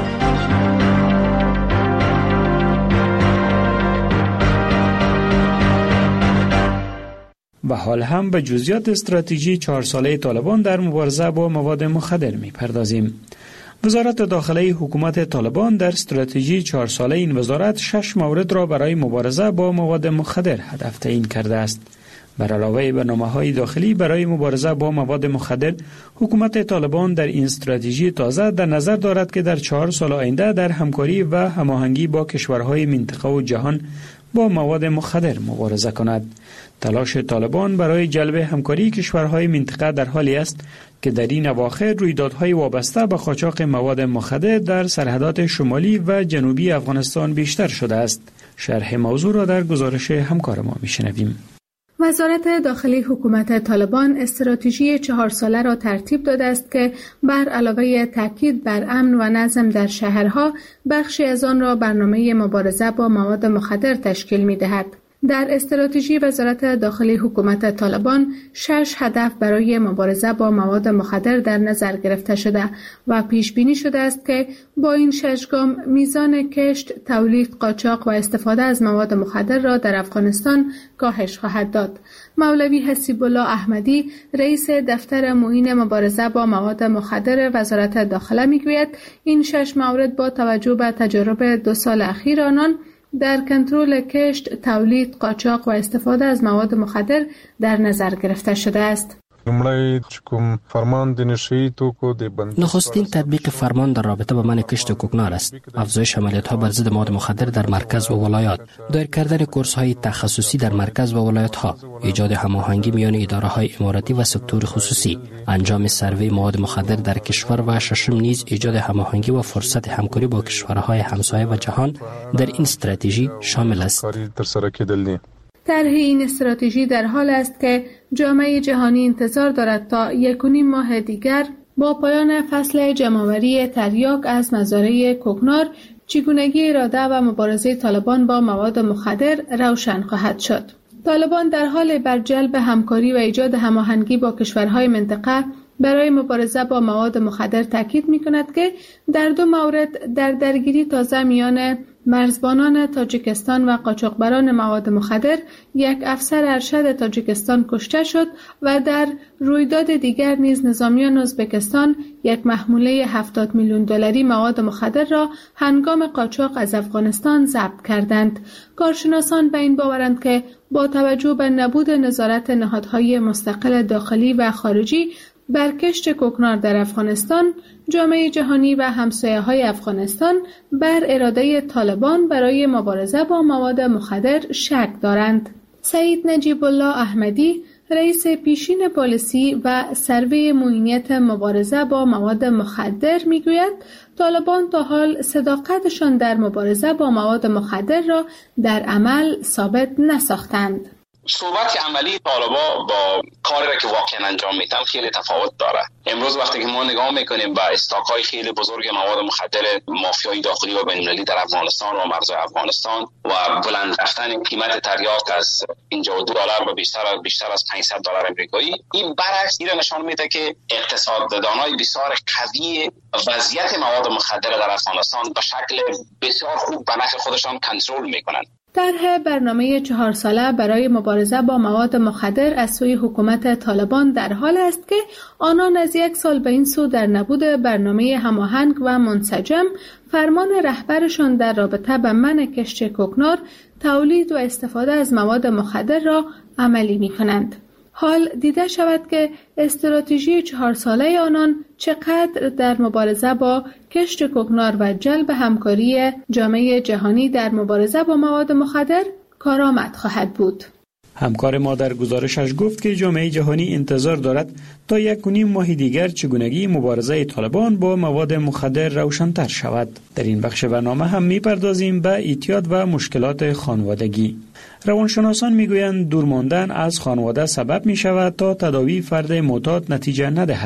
و حال هم به جزئیات استراتژی 4 ساله طالبان در مبارزه با مواد مخدر می‌پردازیم. وزارت داخله حکومت طالبان در استراتژی 4 ساله این وزارت 6 مورد را برای مبارزه با مواد مخدر هدف تعیین کرده است. بر علاوه برنامه‌های داخلی برای مبارزه با مواد مخدر، حکومت طالبان در این استراتژی تازه در نظر دارد که در 4 سال آینده در همکاری و هماهنگی با کشورهای منطقه و جهان با مواد مخدر مبارزه کند. تلاش طالبان برای جلب همکاری کشورهای منطقه در حالی است که در این اواخر رویدادهای وابسته به قاچاق مواد مخدر در سرحدات شمالی و جنوبی افغانستان بیشتر شده است. شرح موضوع را در گزارش همکار ما میشنویم. وزارت داخلی حکومت طالبان استراتژی 4 ساله را ترتیب داده است که بر علاوه تاکید بر امن و نظم در شهرها، بخشی از آن را برنامه مبارزه با مواد مخدر تشکیل می‌دهد. در استراتژی وزارت داخلی حکومت طالبان 6 هدف برای مبارزه با مواد مخدر در نظر گرفته شده و پیش بینی شده است که با این 6 گام میزان کشت، تولید، قاچاق و استفاده از مواد مخدر را در افغانستان کاهش خواهد داد. مولوی حسیب الله احمدی، رئیس دفتر معین مبارزه با مواد مخدر وزارت داخله میگوید این 6 مورد با توجه به تجارب 2 سال اخیر آنان در کنترل کشت، تولید، قاچاق و استفاده از مواد مخدر در نظر گرفته شده است. نخستین تطبیق فرمان در رابطه با منع کشت کوکنار است. افزایش عملیات‌ها بر ضد مواد مخدر در مرکز و ولایات، دایر کردن کورس‌های تخصصی در مرکز و ولایت‌ها، ایجاد هماهنگی میان اداره‌های اماراتی و سکتور خصوصی، انجام سروی مواد مخدر در کشور و ششم نیز ایجاد هماهنگی و فرصت همکاری با کشورهای همسایه و جهان در این استراتژی شامل است. طرح این استراتژی در حال است که جامعه جهانی انتظار دارد تا 1.5 ماه دیگر با پایان فصل جمع‌آوری تریاک از مزارع کوکنار چگونگی اراده و مبارزه طالبان با مواد مخدر روشن خواهد شد. طالبان در حال بر جلب همکاری و ایجاد هماهنگی با کشورهای منطقه برای مبارزه با مواد مخدر تاکید می‌کند که در 2 مورد در درگیری تازه میان مرزبانان تاجیکستان و قاچاقبران مواد مخدر یک افسر ارشد تاجیکستان کشته شد و در رویداد دیگر نیز نظامیان ازبکستان یک محموله 70 میلیون دلاری مواد مخدر را هنگام قاچاق از افغانستان ضبط کردند. کارشناسان به این باورند که با توجه به نبود نظارت نهادهای مستقل داخلی و خارجی بر کشت کوکنار در افغانستان، جامعه جهانی و همسایه‌های افغانستان بر اراده طالبان برای مبارزه با مواد مخدر شک دارند. سعید نجیب الله احمدی، رئیس پیشین پالیسی و سروی معینیت مبارزه با مواد مخدر میگوید طالبان تا حال صداقتشان در مبارزه با مواد مخدر را در عمل ثابت نساختند. صحبت عملی طالبا با کاری را که واقعا انجام میدن خیلی تفاوت داره. امروز وقتی که ما نگاه میکنیم به استاک‌های خیلی بزرگ مواد مخدر مافیای داخلی و بین‌المللی در افغانستان و مرزهای افغانستان و بلند رفتن قیمت تریاک از $52 و بیشتر از $500 امریکایی، این برعکس این نشان میده که اقتصاددانای بسیار قوی وضعیت مواد مخدر در افغانستان به شکل بسیار خوب به نفع خودشان کنترل میکنند. طرح برنامه 4 ساله برای مبارزه با مواد مخدر از سوی حکومت طالبان در حال است که آنان از 1 سال به این سو در نبود برنامه هماهنگ و منسجم فرمان رهبرشان در رابطه با منع کشت کوکنار، تولید و استفاده از مواد مخدر را عملی می کنند. حال دیده شود که استراتژی 4 ساله آنان چقدر در مبارزه با کشت کوکنار و جلب همکاری جامعه جهانی در مبارزه با مواد مخدر کارآمد خواهد بود. همکار ما در گزارشش گفت که جامعه جهانی انتظار دارد تا 1.5 ماه دیگر چگونگی مبارزه طالبان با مواد مخدر روشن‌تر شود. در این بخش برنامه هم می‌پردازیم به اعتیاد و مشکلات خانوادگی. روانشناسان میگویند دور ماندن از خانواده سبب می شود تا تداوی فرد معتاد نتیجه ندهد.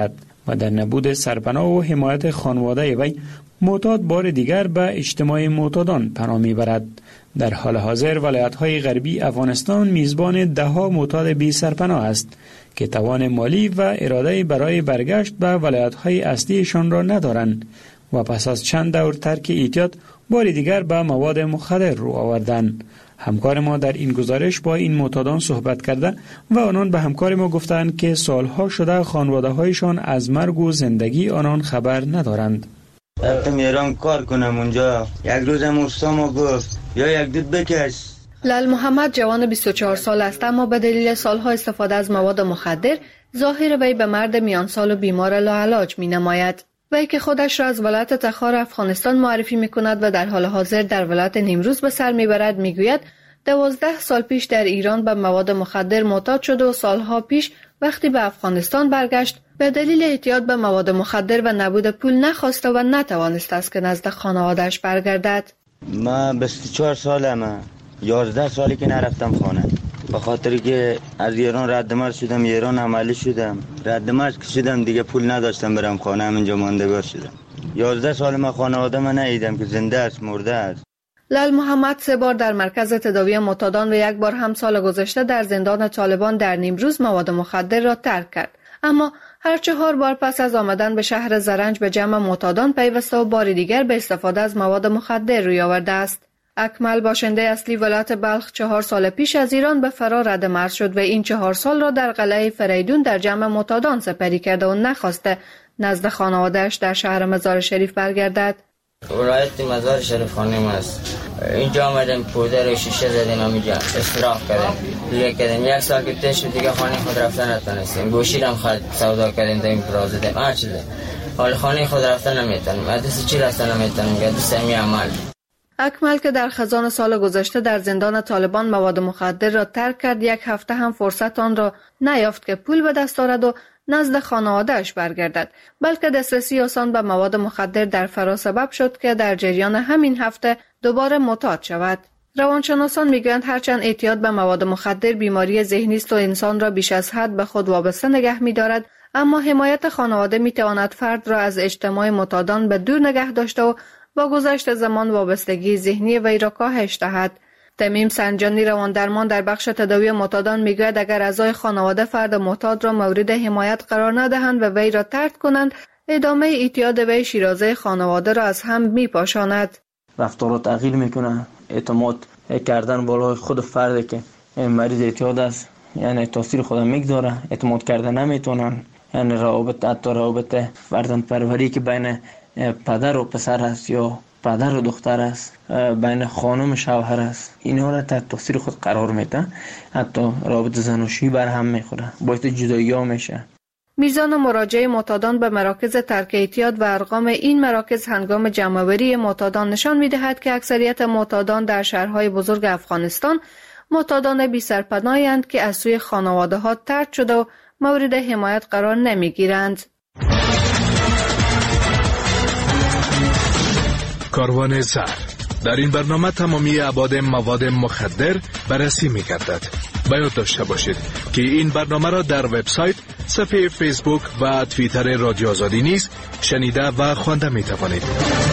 و در نبود سرپناه و حمایت خانواده وی معتاد بار دیگر به اجتماع معتادان پناه میبرد. در حال حاضر ولایت‌های غربی افغانستان میزبان ده‌ها معتاد بی سرپناه است که توان مالی و اراده برای برگشت به ولایت‌های اصلیشان را ندارند و پس از چند دور ترک اعتیاد بار دیگر به مواد مخدر رو آوردند. همکار ما در این گزارش با این معتادان صحبت کرده و آنان به همکار ما گفتند که سالها شده خانواده‌هایشان از مرگ و زندگی آنان خبر ندارند. رفتم ایران کار کنم اونجا. یک روزم استا ما گفت یا یک دود بکش. لال محمد جوان 24 سال است، اما به دلیل سالها استفاده از مواد مخدر ظاهر وی به مرد میان سال و بیمار لاعلاج می نماید. وی که خودش را از ولایت تخار افغانستان معرفی می کند و در حال حاضر در ولایت نیمروز به سر می برد می گوید 12 سال پیش در ایران به مواد مخدر معتاد شد و سالها پیش وقتی به افغانستان برگشت به دلیل اعتیاد به مواد مخدر و نبود پول نخواسته و نتوانست است که نزد خانواده‌اش برگردد. من 24 سالمه، 11 سالی که نرفتم خانه به خاطر که از ایران رد مرز شدم. ایران عملی شدم، رد مرز که شدم دیگه پول نداشتم برم خانه، همینجا ماندگار شدم. 11 سال من خانواده من ندیدم که زنده است مرده است. لال محمد 3 بار در مرکز تداوی معتادان و 1 بار هم سال گذشته در زندان طالبان در نیمروز مواد مخدر را ترک کرد، اما هر 4 بار پس از آمدن به شهر زرنج به جمع معتادان پیوسته و بار دیگر به استفاده از مواد مخدر روی آورده است. اکمل باشنده اصلی ولایت بلخ 4 سال پیش از ایران به فرار رد مرز شد و این 4 سال را در قلعه فریدون در جمع معتادان سپری کرده و نخواسته نزد خانواده‌اش در شهر مزار شریف برگردد. ولایت مزار شریف خانم است. اینجا آمدیم پودر و شیشه زدیم، همینجا استراحت کردیم، لیه کردیم. 1 سال که تشت دیگه خانه خود رفتن نتونستیم. گوشی هم خود سودا کردیم، داریم براز زدیم، هر چیزه. حال خانه خود رفتن نمیتونیم، عدس چی رفتن نمیتونیم، عدس همی عمل. اکمل که در خزان سال گذشته در زندان طالبان مواد مخدر را ترک کرد، 1 هفته هم فرصت آن را نیافت که پول به دست آورد و نزد خانواده‌اش برگردد، بلکه دسترسی آسان به مواد مخدر در فرا سبب شد که در جریان همین هفته دوباره معتاد شود. روانشناسان میگویند هرچند اعتیاد به مواد مخدر بیماری ذهنی است و انسان را بیش از حد به خود وابسته نگه می‌دارد، اما حمایت خانواده می‌تواند فرد را از اجتماع معتادان به دور نگه داشته و با گذشت زمان وابستگی ذهنی وی را کاهش دهد. تمیم سنجانی رواندرمان در بخش تداوی معتادان میگوید اگر اعضای خانواده فرد معتاد را مورد حمایت قرار ندهند و وی را طرد کنند، ادامه اعتیاد وی شیرازه خانواده را از هم میپاشاند. رفتار تغییر میکنه، اعتماد کردن بالای خود فرد که مریض اعتیاد است، یعنی تاثیر خود میگذاره، اعتماد کردن نمیتونن، یعنی روابط فرزند پروری که بین پدر و پسر است یا پدر و دختر است، بین خانم و شوهر است، اینا را تحت تاثیر خود قرار میده، حتی رابط زناشویی بر هم میخوره، باعث جدایی ها میشه. میزان مراجعه معتادان به مراکز ترک اعتیاد و ارقام این مراکز هنگام جمع‌آوری معتادان نشان میدهد که اکثریت معتادان در شهرهای بزرگ افغانستان معتادان بی سرپناه‌اند که از سوی خانواده‌ها طرد شده و مورد حمایت قرار نمیگیرند. کاروان زر. در این برنامه تمامی ابعاد مواد مخدر بررسی می‌گردد. باید داشته باشید که این برنامه را در وبسایت، صفحه فیسبوک و توییتر رادیو آزادی نیز شنیده و خوانده می‌توانید.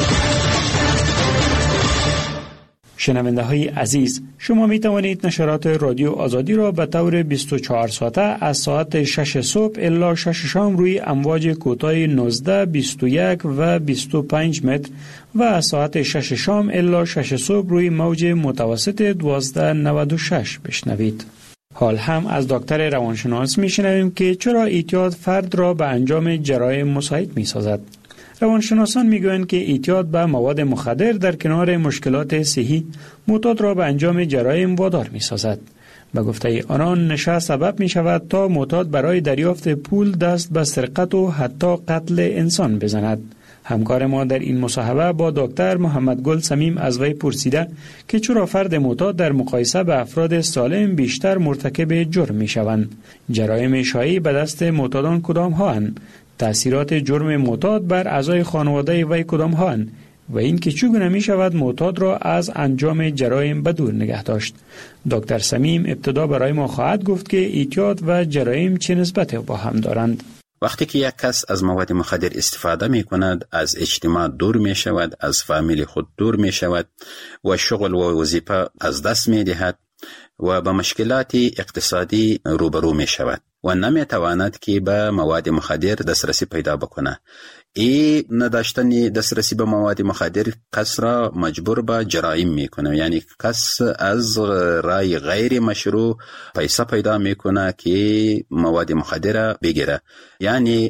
شنونده های عزیز، شما می توانید نشرات رادیو آزادی را به طور 24 ساعته از ساعت 6 صبح الی 6 شام روی امواج کوتاه 19، 21 و 25 متر و از ساعت 6 شام الی 6 صبح روی موج متوسط 1296 بشنوید. حال هم از دکتر روانشناس می شنویم که چرا اعتیاد فرد را به انجام جرایم مساعد می سازد. روانشناسان میگویند که اعتیاد به مواد مخدر در کنار مشکلات صحی معتاد را به انجام جرایم وادار می‌سازد. به گفته آنان نشه سبب می‌شود تا معتاد برای دریافت پول دست به سرقت و حتی قتل انسان بزند. همکار ما در این مصاحبه با دکتر محمد گل صمیم از وی پرسیده که چرا فرد معتاد در مقایسه به افراد سالم بیشتر مرتکب جرم می‌شوند. جرایم شایع به دست معتادان کدام هاند؟ تأثیرات جرم معتاد بر اعضای خانواده وی کدام هاند و این که چگونه می شود معتاد را از انجام جرایم به دور نگه داشت. دکتر صمیم ابتدا برای ما خواهد گفت که اعتیاد و جرایم چه نسبت با هم دارند. وقتی که یک کس از مواد مخدر استفاده می کند از اجتماع دور می شود، از فامیل خود دور می شود و شغل و وظیفه از دست می دهد و به مشکلات اقتصادی روبرو می شود و نمی تواند که به مواد مخدر دسترسی پیدا بکنه. این نداشتن دسترسی به مواد مخدر کس را مجبور به جرایم میکنه، یعنی کس از رای غیر مشروع پیسه پیدا میکنه که مواد مخدر بگیره، یعنی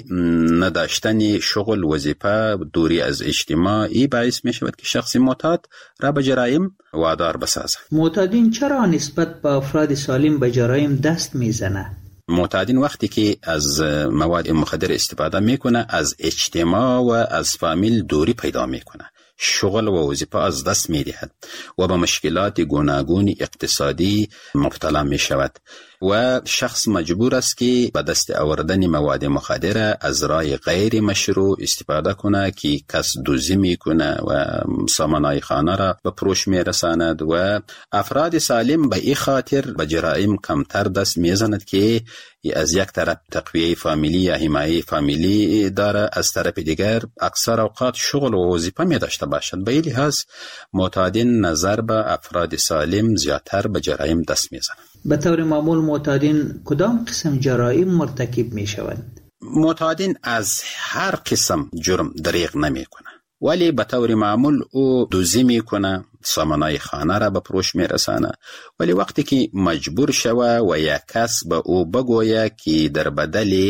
نداشتن شغل، وظیفه، دوری از اجتماع این باعث میشود که شخص معتاد را به جرایم وادار بسازه. معتادین چرا نسبت به افراد سالم به جرایم دست میزنه؟ معتادین وقتی که از مواد مخدر استفاده میکنه از اجتماع و از فامیل دوری پیدا میکنه، شغل و وظیفه از دست میدهد و به مشکلات گوناگون اقتصادی مبتلا میشود و شخص مجبور است که به دست آوردن مواد مخدر از راه غیر مشروع استفاده کنه که کس دزدی میکنه و سامانهای خانه را به فروش میرساند و افراد سالم به این خاطر به جرایم کمتر دست میزند که از یک طرف تقویه فامیلی یا حمایه فامیلی داره، از طرف دیگر اکثر اوقات شغل و وظیفه می داشته باشد. به این لحاظ معتادین نظر به افراد سالم زیادتر به جرایم دست می زنند. به طور معمول معتادین کدام قسم جرایم مرتکب می شوند؟ معتادین از هر قسم جرم دریغ نمی کنه، ولی به طور معمول او دزدی می کنه، سامانهای خانه را به فروش می رسانه، ولی وقتی که مجبور شوه و یک کس به او بگویه که در بدل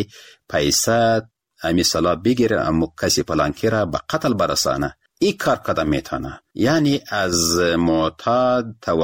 پیسه امی صلاح بگیره اما کسی پلانکی را به قتل برسانه، این کار قدم میتونه. یعنی از معتاد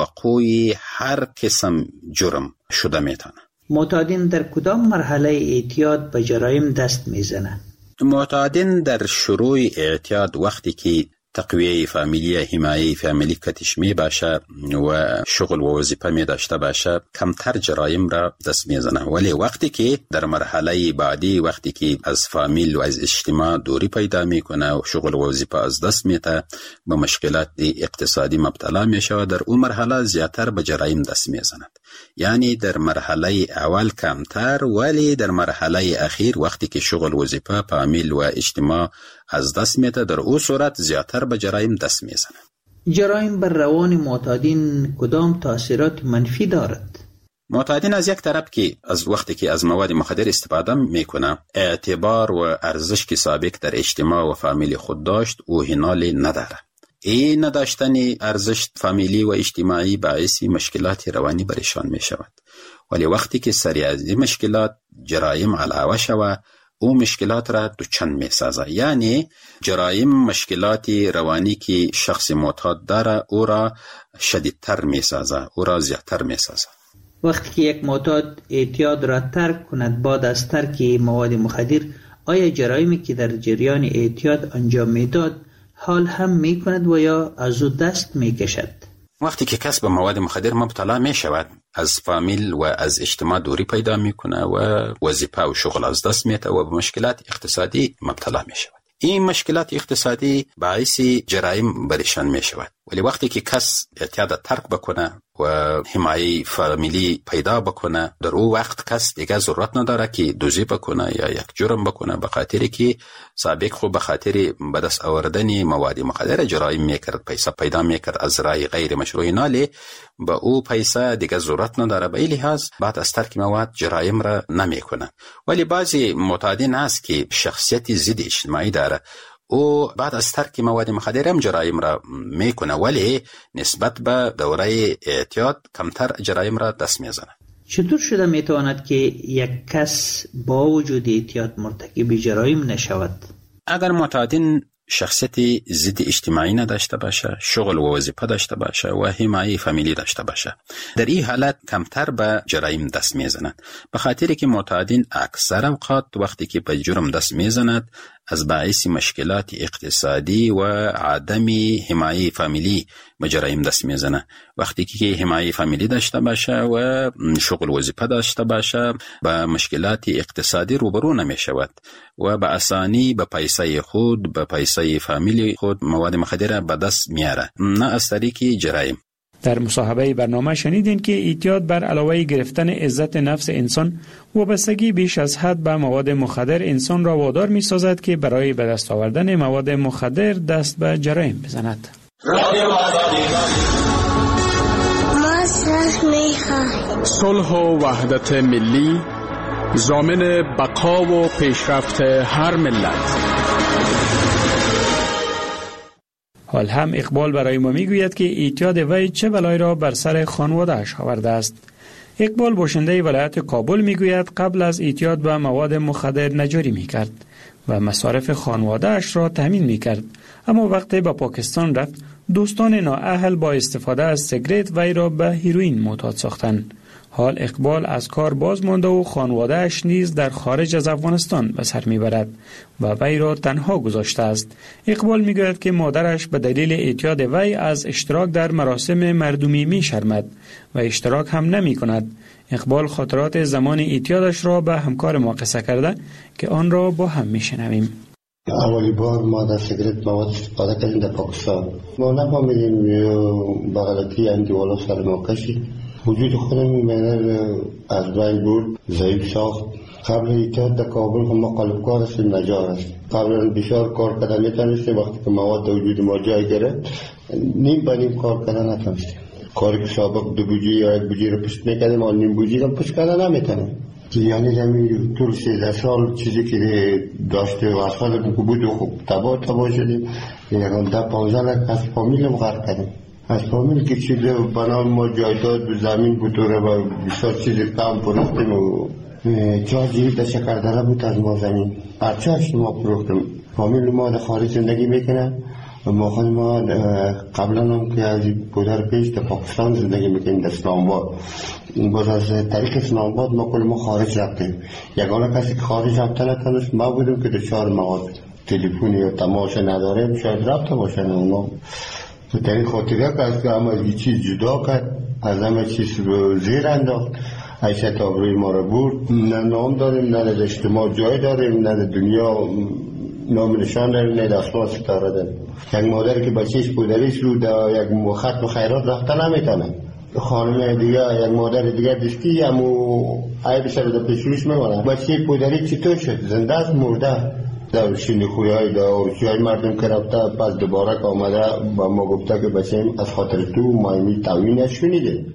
توقعی هر قسم جرم شده میتونه. معتادین در کدام مرحله اعتیاد به جرایم دست میزنه؟ معتادین در شروع اعتیاد وقتی که تقویه فامیلی، حمایه فامیلی کتش می باشه و شغل و وظیفه می داشته باشه کمتر جرایم را دست می زنه، ولی وقتی که در مرحله بعدی وقتی که از فامیل و از اجتماع دوری پیدا می کنه و شغل و وظیفه از دست میته به مشکلات اقتصادی مبتلا می شود، در اون مرحله زیادتر به جرایم دست می زند. یعنی در مرحله اول کمتر، ولی در مرحله اخیر وقتی که شغل وظیفه فامیل و اجتماع از دست میده در او صورت زیادتر به جرایم دست میزنه. جرایم بر روان معتادین کدام تاثیرات منفی دارد؟ معتادین از یک طرف که از وقتی که از مواد مخدر استفاده میکنه اعتبار و ارزش که سابق در اجتماع و فامیل خود داشت او هنالی نداره. این نداشتن ارزش فامیلی و اجتماعی باعث مشکلات روانی برشان می شود، ولی وقتی که سری از این مشکلات جرایم علاوه شود او مشکلات را دوچند می سازه. یعنی جرایم مشکلات روانی که شخص معتاد داره او را شدیدتر می سازه، او را زیادتر می سازه. وقتی که یک معتاد اعتیاد را ترک کند بعد از ترک مواد مخدر، آیا جرایمی که در جریان اعتیاد انجام میداد حال هم می کند و یا از او دست می کشد؟ وقتی که کس به مواد مخدر مبتلا می شود از فامیل و از اجتماع دوری پیدا می کنه و وظیفه و شغل از دست میته و به مشکلات اقتصادی مبتلا می شود. این مشکلات اقتصادی باعث جرایم برشان می شود، ولی وقتی که کس اعتیاد ترک بکنه و حمایه فامیلی پیدا بکنه در او وقت کس دیگه ضرورت نداره که دزدی بکنه یا یک جرم بکنه، به خاطری که سابق خو به خاطر به دست آوردن مواد مخدر جرایم میکرد، پیسه پیدا میکرد از راه غیر مشروع، ناله به او پیسه دیگه ضرورت نداره، به این لحاظ بعد از ترک مواد جرایم را نمیکنه. ولی بعضی معتادین هست که شخصیت ضد اجتماعی داره، او بعد از ترک مواد مخدر هم جرایم را میکنه، ولی نسبت به دوره اعتیاد کمتر جرایم را دست میزنه. چطور شده میتواند که یک کس با وجود اعتیاد مرتکب جرایم نشود؟ اگر معتادین شخصیت ضد اجتماعی نداشته باشه، شغل و وظیفه داشته باشه و حمایه فامیلی داشته باشه، در این حالت کمتر به جرایم دست میزنند، به خاطری که معتادین اکثر اوقات وقتی که به جرم دست میزنند از باعث مشکلات اقتصادی و عدم حمایه فامیلی به جرایم دست میزنه. وقتی که حمایه فامیلی داشته باشه و شغل وظیفه داشته باشه با مشکلات اقتصادی روبرو نمی شود و به آسانی به پیسه خود، به پیسه فامیلی خود مواد مخدر به دست میاره، نه از طریق جرایم. در مصاحبه برنامه شنیدین که اعتیاد بر علاوه گرفتن عزت نفس انسان، وابستگی بیش از حد به مواد مخدر انسان را وادار می سازد که برای به دست آوردن مواد مخدر دست به جرایم بزند. صلح و وحدت ملی ضامن بقا و پیشرفت هر ملت. حال هم اقبال برای ما میگوید که اعتیاد وی چه بلایی را بر سر خانواده‌اش آورده است. اقبال باشنده ولایت کابل میگوید قبل از اعتیاد به مواد مخدر نجاری میکرد و مصارف خانواده‌اش را تامین میکرد، اما وقتی به پاکستان رفت دوستان نااهل با استفاده از سیگرت وی را به هیروئین معتاد ساختند. حال اقبال از کار باز مانده و خانواده‌اش نیز در خارج از افغانستان به سر میبرد و وی را تنها گذاشته است. اقبال میگوید که مادرش به دلیل اعتیاد وی از اشتراک در مراسم مردمی میشرمد و اشتراک هم نمی کند. اقبال خاطرات زمان اعتیادش را به همکار ما قصه کرده که آن را با هم میشنویم. اولی بار ما در سیگرت مواد استفاده کردیم در پاکستان. ما نفهمیدیم بغلطی اندیوالا سر ما کشید. وجود خودم از بین بود، ضعیف ساخت. قبل اعتیاد در کابل ما قلبکار هستیم، نجار هستیم. قبل بسیار کار کردن میتونستیم، وقتی که مواد در وجود ما جای گرفت نیم به نیم کار کردن نتونستیم. کاری که سابق 2 بوجی یا 1 بوجی رو پشت میکردیم آن نیم بوجی رو پشت کردن نمیتونیم. یعنی زمین طول 13 سال چیزی که داشته و اصلا بود و خوب تباه شدیم. یکان 10-15 لک از فامیلم غرق کردیم. از فامیل که چیزی بنام ما جایداد و زمین بود و بسیار چیزی کم پروختیم و 4 جیب در شکردره بود از ما زمین. پرچهش ما پروختیم. فامیل ما در خارج زندگی میکنن و ما خود ما قبلا هم که از پدر پیش در پاکستان زندگی میکنیم در اسلام آباد. باز از طریق اسلام آباد ما کل ما خارج رفتیم. یگانه کسی که خارج رفته نتونست ما بودیم که دچار مواد تلفنی یا تماس نداریم شاید رفته باشن اونا. در این خاطره که از همه چیز جدا کرد، از همه چیز رو زیر انداخت، حیثیت آبروی ما رو برد. نه نام داریم، نه در اجتماع جای داریم، نه در دنیا نام نشان داریم، نه در آسمان ستاره داریم. یک مادر که بچهش پدریش رو در یک ختم خیرات رفته نمیتونه. خانم دیگه یک مادر دیگه دستی همو عیب سر در پیشروش میمونه. بچه پدری چطور شد؟ زنده است مرده؟ در شینی خوری های داورچی های مردم که رفته پس دوباره که آمده با ما گفته که بچه‌ام از خاطر تو مایمی تاوینش شنیده.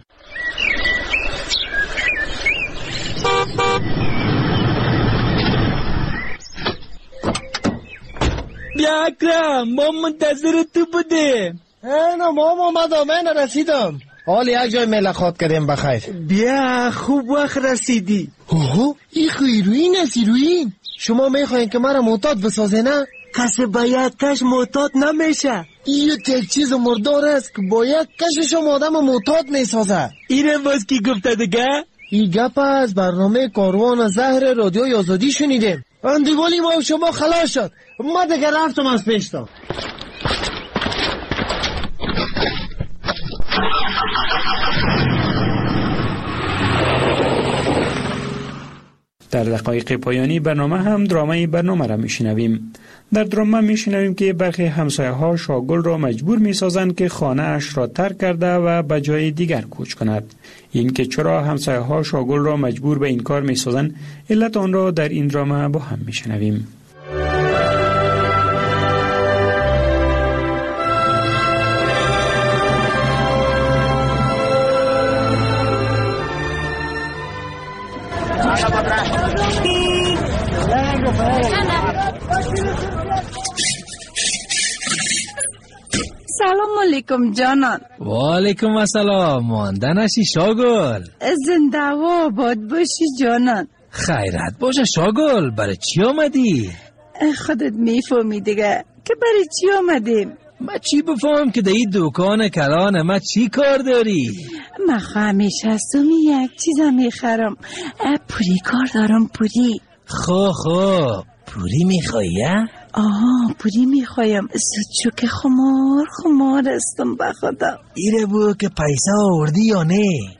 بیا اکرم، ما منتظر تو بودیم. نه مام آمدم، من رسیدم. حال یک جای ملاقات کردیم بخیر. بیا خوب وقت رسیدی. اوه این هیروئین است. هیروئین شما میخواین که مرا معتاد بسازه نه؟ کسی با یک کش معتاد نمیشه. این یک چیز مردار است که با یک کش شما آدم معتاد میسازه. اینه باز کی گفته دیگه؟ این گپ از برنامه کاروان زهر رادیوی آزادی شنیدیم. اندیوالی ما شما خلاص شد. ما دیگه رفتم از پیشتا. در دقایق پایانی برنامه هم درامای برنامه را میشنویم. در درامه میشنویم که برخی همسایه ها شاگل را مجبور میسازند که خانه اش را ترک کرده و به جای دیگر کوچ کند. این که چرا همسایه ها شاگل را مجبور به این کار میسازند، علت آن را در این درامه با هم میشنویم. سلام علیکم جانان. و علیکم السلام. مانده نشی شاگل. زنده و آباد باشی جانان. خیرت باشه شاگل. برای چی آمدی؟ خودت میفهمی دیگه که برای چی آمدیم. ما چی بفهم که در این دکان کلانه ما چی کار داری؟ ما همیشه هستم یک چیزا میخرم. پوری کار دارم. پوری. خو پوری میخوایی؟ آها پوری میخوایم. زود که خمار هستم به خدا. ایره بو که پیسه آوردی یا نه؟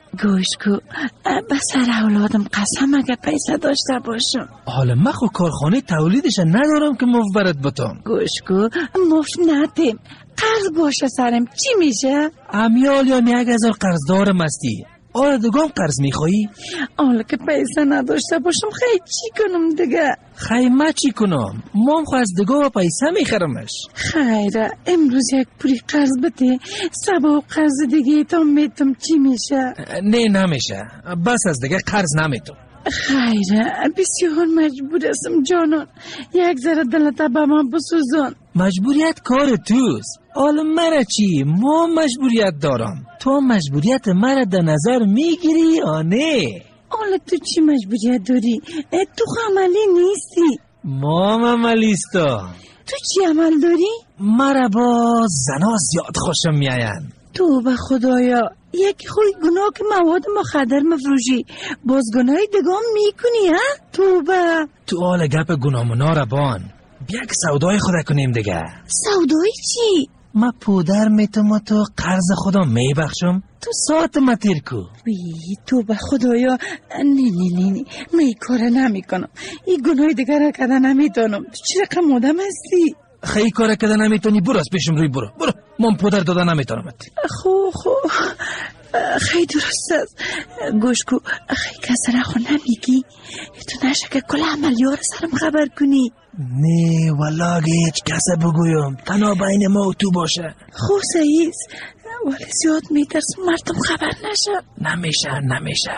گوش کو به سر اولادم قسم اگه پیسه داشته باشم. حالا من خو کارخانه تولیدش ندارم که مفت برات بتم. گوش کو مفت ندیم، قرض باشه سرم چی میشه؟ امیال یا 1000 قرض دارم استی. آره دگام قرض میخوایی؟ حالا که پیسه نداشته باشم خیلی چی کنم دیگه؟ خیلی ما چی کنم؟ مام خو از دگاه پیسه میخرمش. خیره امروز یک پولی قرض بده، سبا قرض دیگه تا میتم چی میشه؟ نه نمیشه، بس از دیگه قرض نمیتم. خیره بسیار مجبور هستم جانان، یک ذره دلت به من بسوزان. مجبوریت کار توست. حالا مرا چی؟ ما مجبوریت دارم، تو مجبوریت مرا در نظر میگیری یا نه؟ حالا تو چی مجبوریت داری؟ تو عملی نیستی. ما عملیستم. تو چی عمل داری؟ مرا با زنا زیاد خوشم میاین. تو به خدایا یکی خوی گناه که مواد مخدر مفروشی باز گناهی دگام میکنی ها؟ تو حال گپ گناهمونا را بان، بیا که سودای خدا کنیم دیگه. سودای چی؟ ما پودر میتم و تو قرض خدا میبخشم، تو ساعت ما تیر کو. تو به خدایا نه من این کار نمی کنم، این گناهی دیگر را کده نمیتونم. تو چی رقم آدم هستی؟ خیلی کار کده نمیتونی، برو از پیشم روی برو من پودر داده نمیتونم. خو خیلی درست است. گوش کو خیلی کسی را خو نمیگی؟ تو نشه که کل عملیار سرم خبر کنی؟ نه والا هیچ کسی بگویم، تنها بین ما و تو باشه. خو سعیز ولی زیاد میترسم مردم خبر نشه. نمیشه.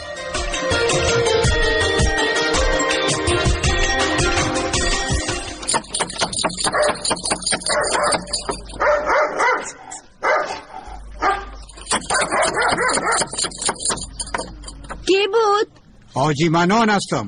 کی بود؟ حاجی منان هستم.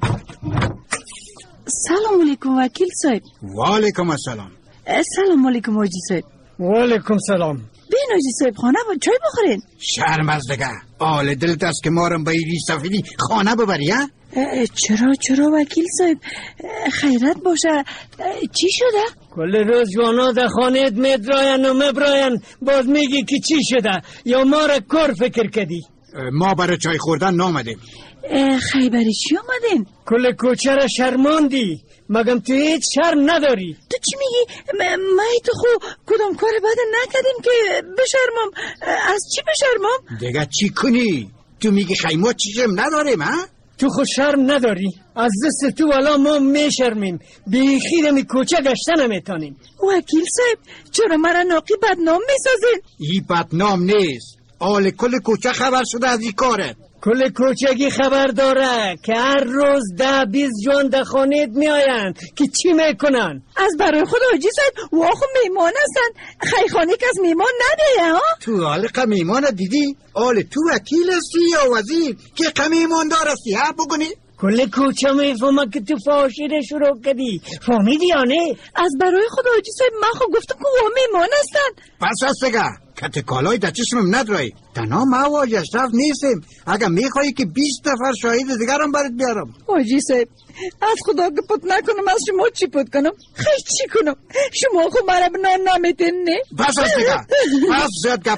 سلام علیکم وکیل صاحب. و علیکم السلام. سلام علیکم حاجی صاحب. و علیکم سلام. بین حاجی صاحب خانه با چای بخورین. شرم از دیگه آل دلت است که مارم به ایری سفیدی خانه ببری ها؟ چرا وکیل صاحب؟ خیرت باشه. چی شده؟ کل روز جوانا در خانه میدراین و مبراین، باز میگی که چی شده یا ما را کار فکر کردی؟ ما برای چای خوردن نامدیم. خیلی برای چی آمدین؟ کل کوچه را شرماندی، مگم تو هیچ شرم نداری؟ تو چی میگی؟ ما تو خو کدام کار بد نکردیم که بشرمم؟ از چی بشرمم؟ دیگه چی کنی؟ تو میگی خیمه چی شرم نداریم ها؟ تو خود شرم نداری؟ از دست تو والا ما میشرمیم، بیخی دمی کوچه گشته نمیتانیم. وکیل صاحب چرا مرا ناقی بدنام میسازین؟ ای بدنام نیست، آل کل کوچه خبر شده از این کاره. کل کوچگی خبر داره که هر روز 10-20 جوان در خانه می آیند که چی میکنن؟ از برای خود حاجی صاحب واخو میمان هستن، خیخانه که از میمان نده ها؟ تو حالق میمان دیدی؟ آل تو وکیل هستی یا وزیر که قمیمان دار هستی ها بگونی؟ کل کوچه میفهمه که تو فاشیره شروع کردی، فهمیدی یا نه؟ از برای خود حاجی صاحب من خو گفتم که وا میمان هستن. پس هست بگه کت کالای در چشمم ندرایی، تنها ما و اشرف نیستیم، اگر میخوایی که 20 نفر شاهد دیگرم برات بیارم. حاجی صاحب از خدا که پت نکنم، از شما چی پت کنم؟ خیلی چی کنم؟ شما خو مرا بنان نمیتین نه؟ بس هست دیگه، بس زیاد گپ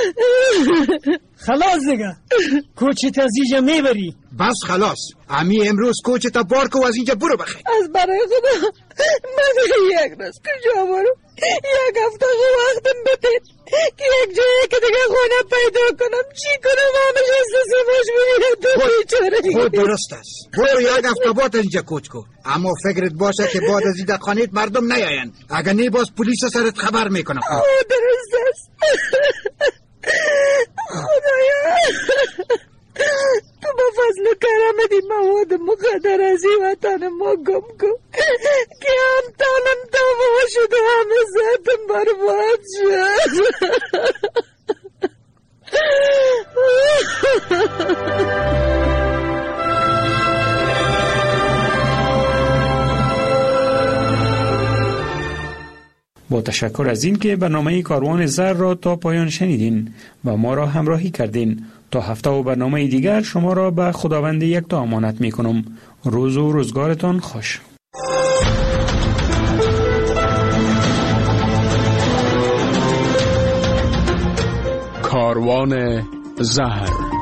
خلاص دیگه، کوچه تا از اینجا میبری. بس خلاص، امی امروز کوچه تا بار و از اینجا برو بخیر. از برای خدا من یک روز کجا برم؟ یک هفته وقتم بدید که یک جایی که دیگه خونه پیدا کنم. چی کنم؟ همش از مجبوریت خود درست است، برو یک هفته بعد اینجا کوچ کن، اما فکرت باشه که بعد از این خانه مردم نیاین، اگر نه باز پلیس سرت خبر میکنم. درست است. خدایا تو با فضل و کرمت این مواد مخدر از این وطن ما گم کن که هم تانم تمام شده، همه ذاتم برباد شد. با تشکر از این که برنامه کاروان زر را تا پایان شنیدین و ما را همراهی کردین. تا هفته و برنامه دیگر شما را به خداوند یکتا امانت می کنم. روز و روزگارتان خوش. کاروان زهر